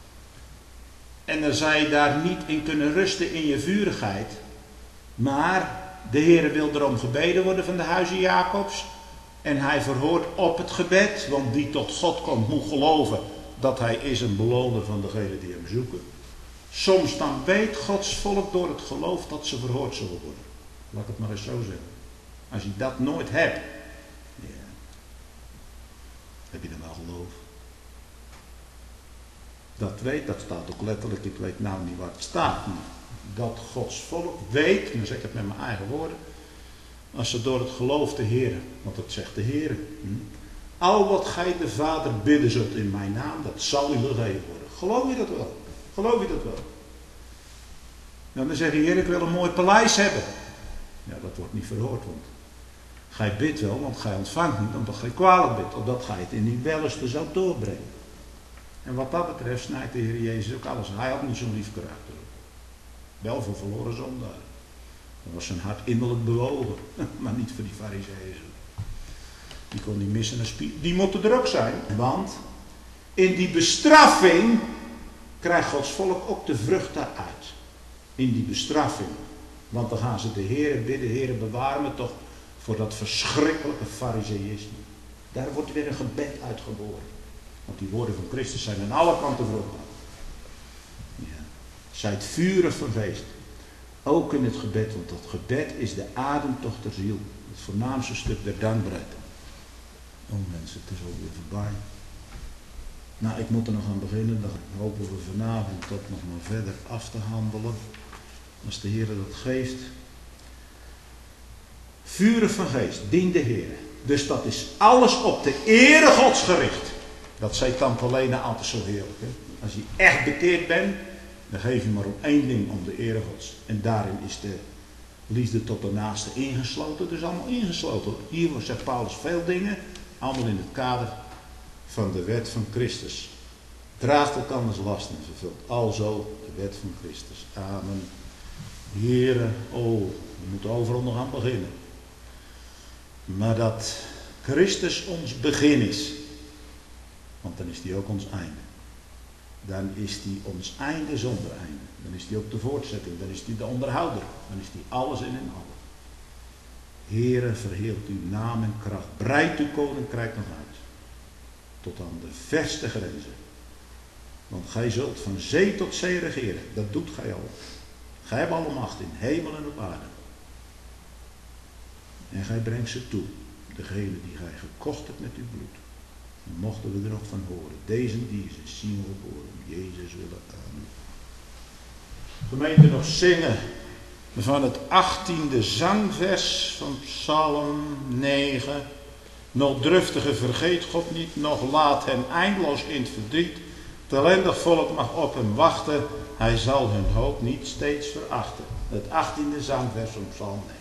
En dan zou je daar niet in kunnen rusten in je vurigheid. Maar de Heere wil erom gebeden worden van de huizen Jacobs. En hij verhoort op het gebed. Want die tot God komt moet geloven dat hij is een beloner van degenen die hem zoeken. Soms dan weet Gods volk door het geloof dat ze verhoord zullen worden. Laat ik het maar eens zo zeggen. Als je dat nooit hebt, ja, heb je dan wel geloof. Dat weet, dat staat ook letterlijk, ik weet nou niet waar het staat, maar dat Gods volk weet, en dan zeg ik het met mijn eigen woorden, als ze door het geloof de Heer, want dat zegt de Heer, hm, al wat gij de Vader bidden zult in mijn naam, dat zal u gegeven worden. Geloof je dat wel? Geloof je dat wel? Nou, dan zeg je, Heer, ik wil een mooi paleis hebben. Ja, dat wordt niet verhoord, want gij bidt wel, want gij ontvangt niet, omdat gij kwalijk bidt, opdat gij het in die welste zou doorbrengen. En wat dat betreft snijdt de Heer Jezus ook alles. Hij had niet zo'n lief karakter. Wel voor verloren zondaar. Dan was zijn hart innerlijk bewogen, maar niet voor die farizeeën. Die kon niet missen een spiegel. Die moeten er ook zijn, want in die bestraffing, krijgt Gods volk ook de vrucht daaruit. In die bestraffing. Want dan gaan ze de Heere bidden, Heere bewaar me toch voor dat verschrikkelijke fariseïsme. Daar wordt weer een gebed uitgeboren. Want die woorden van Christus zijn aan alle kanten vruchtbaar. Ja. Zijt vurig van geest. Ook in het gebed, want dat gebed is de ademtocht der ziel. Het voornaamste stuk der dankbaarheid. Oh mensen, het is alweer voorbij. Nou, ik moet er nog aan beginnen. Dan hopen we vanavond dat nog maar verder af te handelen. Als de Heer dat geeft. Vurig van geest, dien de Heer. Dus dat is alles op de ere Gods gericht. Dat zei Tante Lena altijd zo heerlijk. Hè? Als je echt bekeerd bent, dan geef je maar om één ding, om de ere Gods. En daarin is de liefde tot de naaste ingesloten. Dus allemaal ingesloten. Hier zegt Paulus veel dingen, allemaal in het kader van de wet van Christus. Draagt elkanders lasten en vervult alzo de wet van Christus. Amen. Here, oh, we moeten overal nog aan beginnen. Maar dat Christus ons begin is, want dan is hij ook ons einde. Dan is hij ons einde zonder einde. Dan is hij ook de voortzetting. Dan is hij de onderhouder. Dan is hij alles en in allen. Heere, verheerlijkt uw naam en kracht. Breidt uw koninkrijk nog uit. Tot aan de verste grenzen. Want gij zult van zee tot zee regeren. Dat doet gij al. Gij hebt alle macht in hemel en op aarde. En gij brengt ze toe. Degene die gij gekocht hebt met uw bloed. Dan mochten we er nog van horen. Deze die ze zien geboren. Jezus willen. Amen. Gemeente nog zingen. Van het achttiende zangvers van Psalm negen. Nog druftige vergeet God niet. Nog laat hen eindeloos in het verdriet. Het ellendig volk mag op hem wachten. Hij zal hun hoop niet steeds verachten. Het achttiende zangvers van Psalm negen.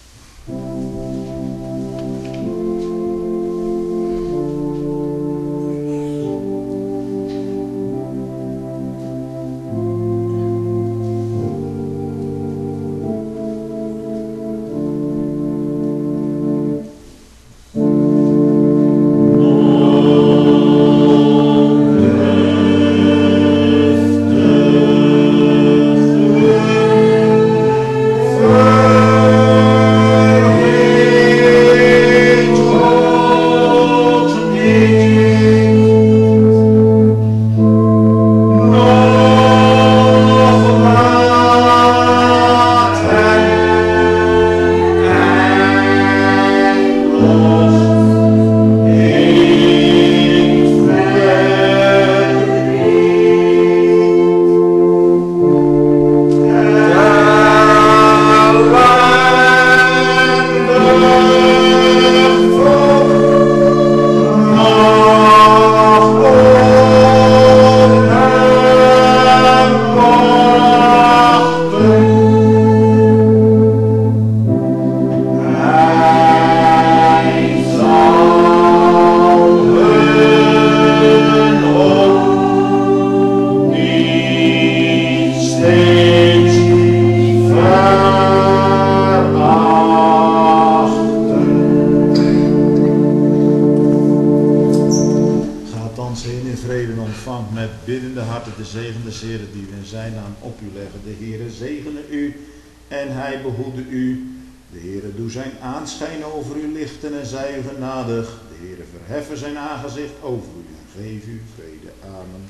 Verheffen zijn aangezicht over u en geef u vrede. Amen.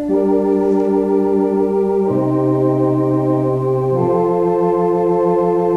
Thank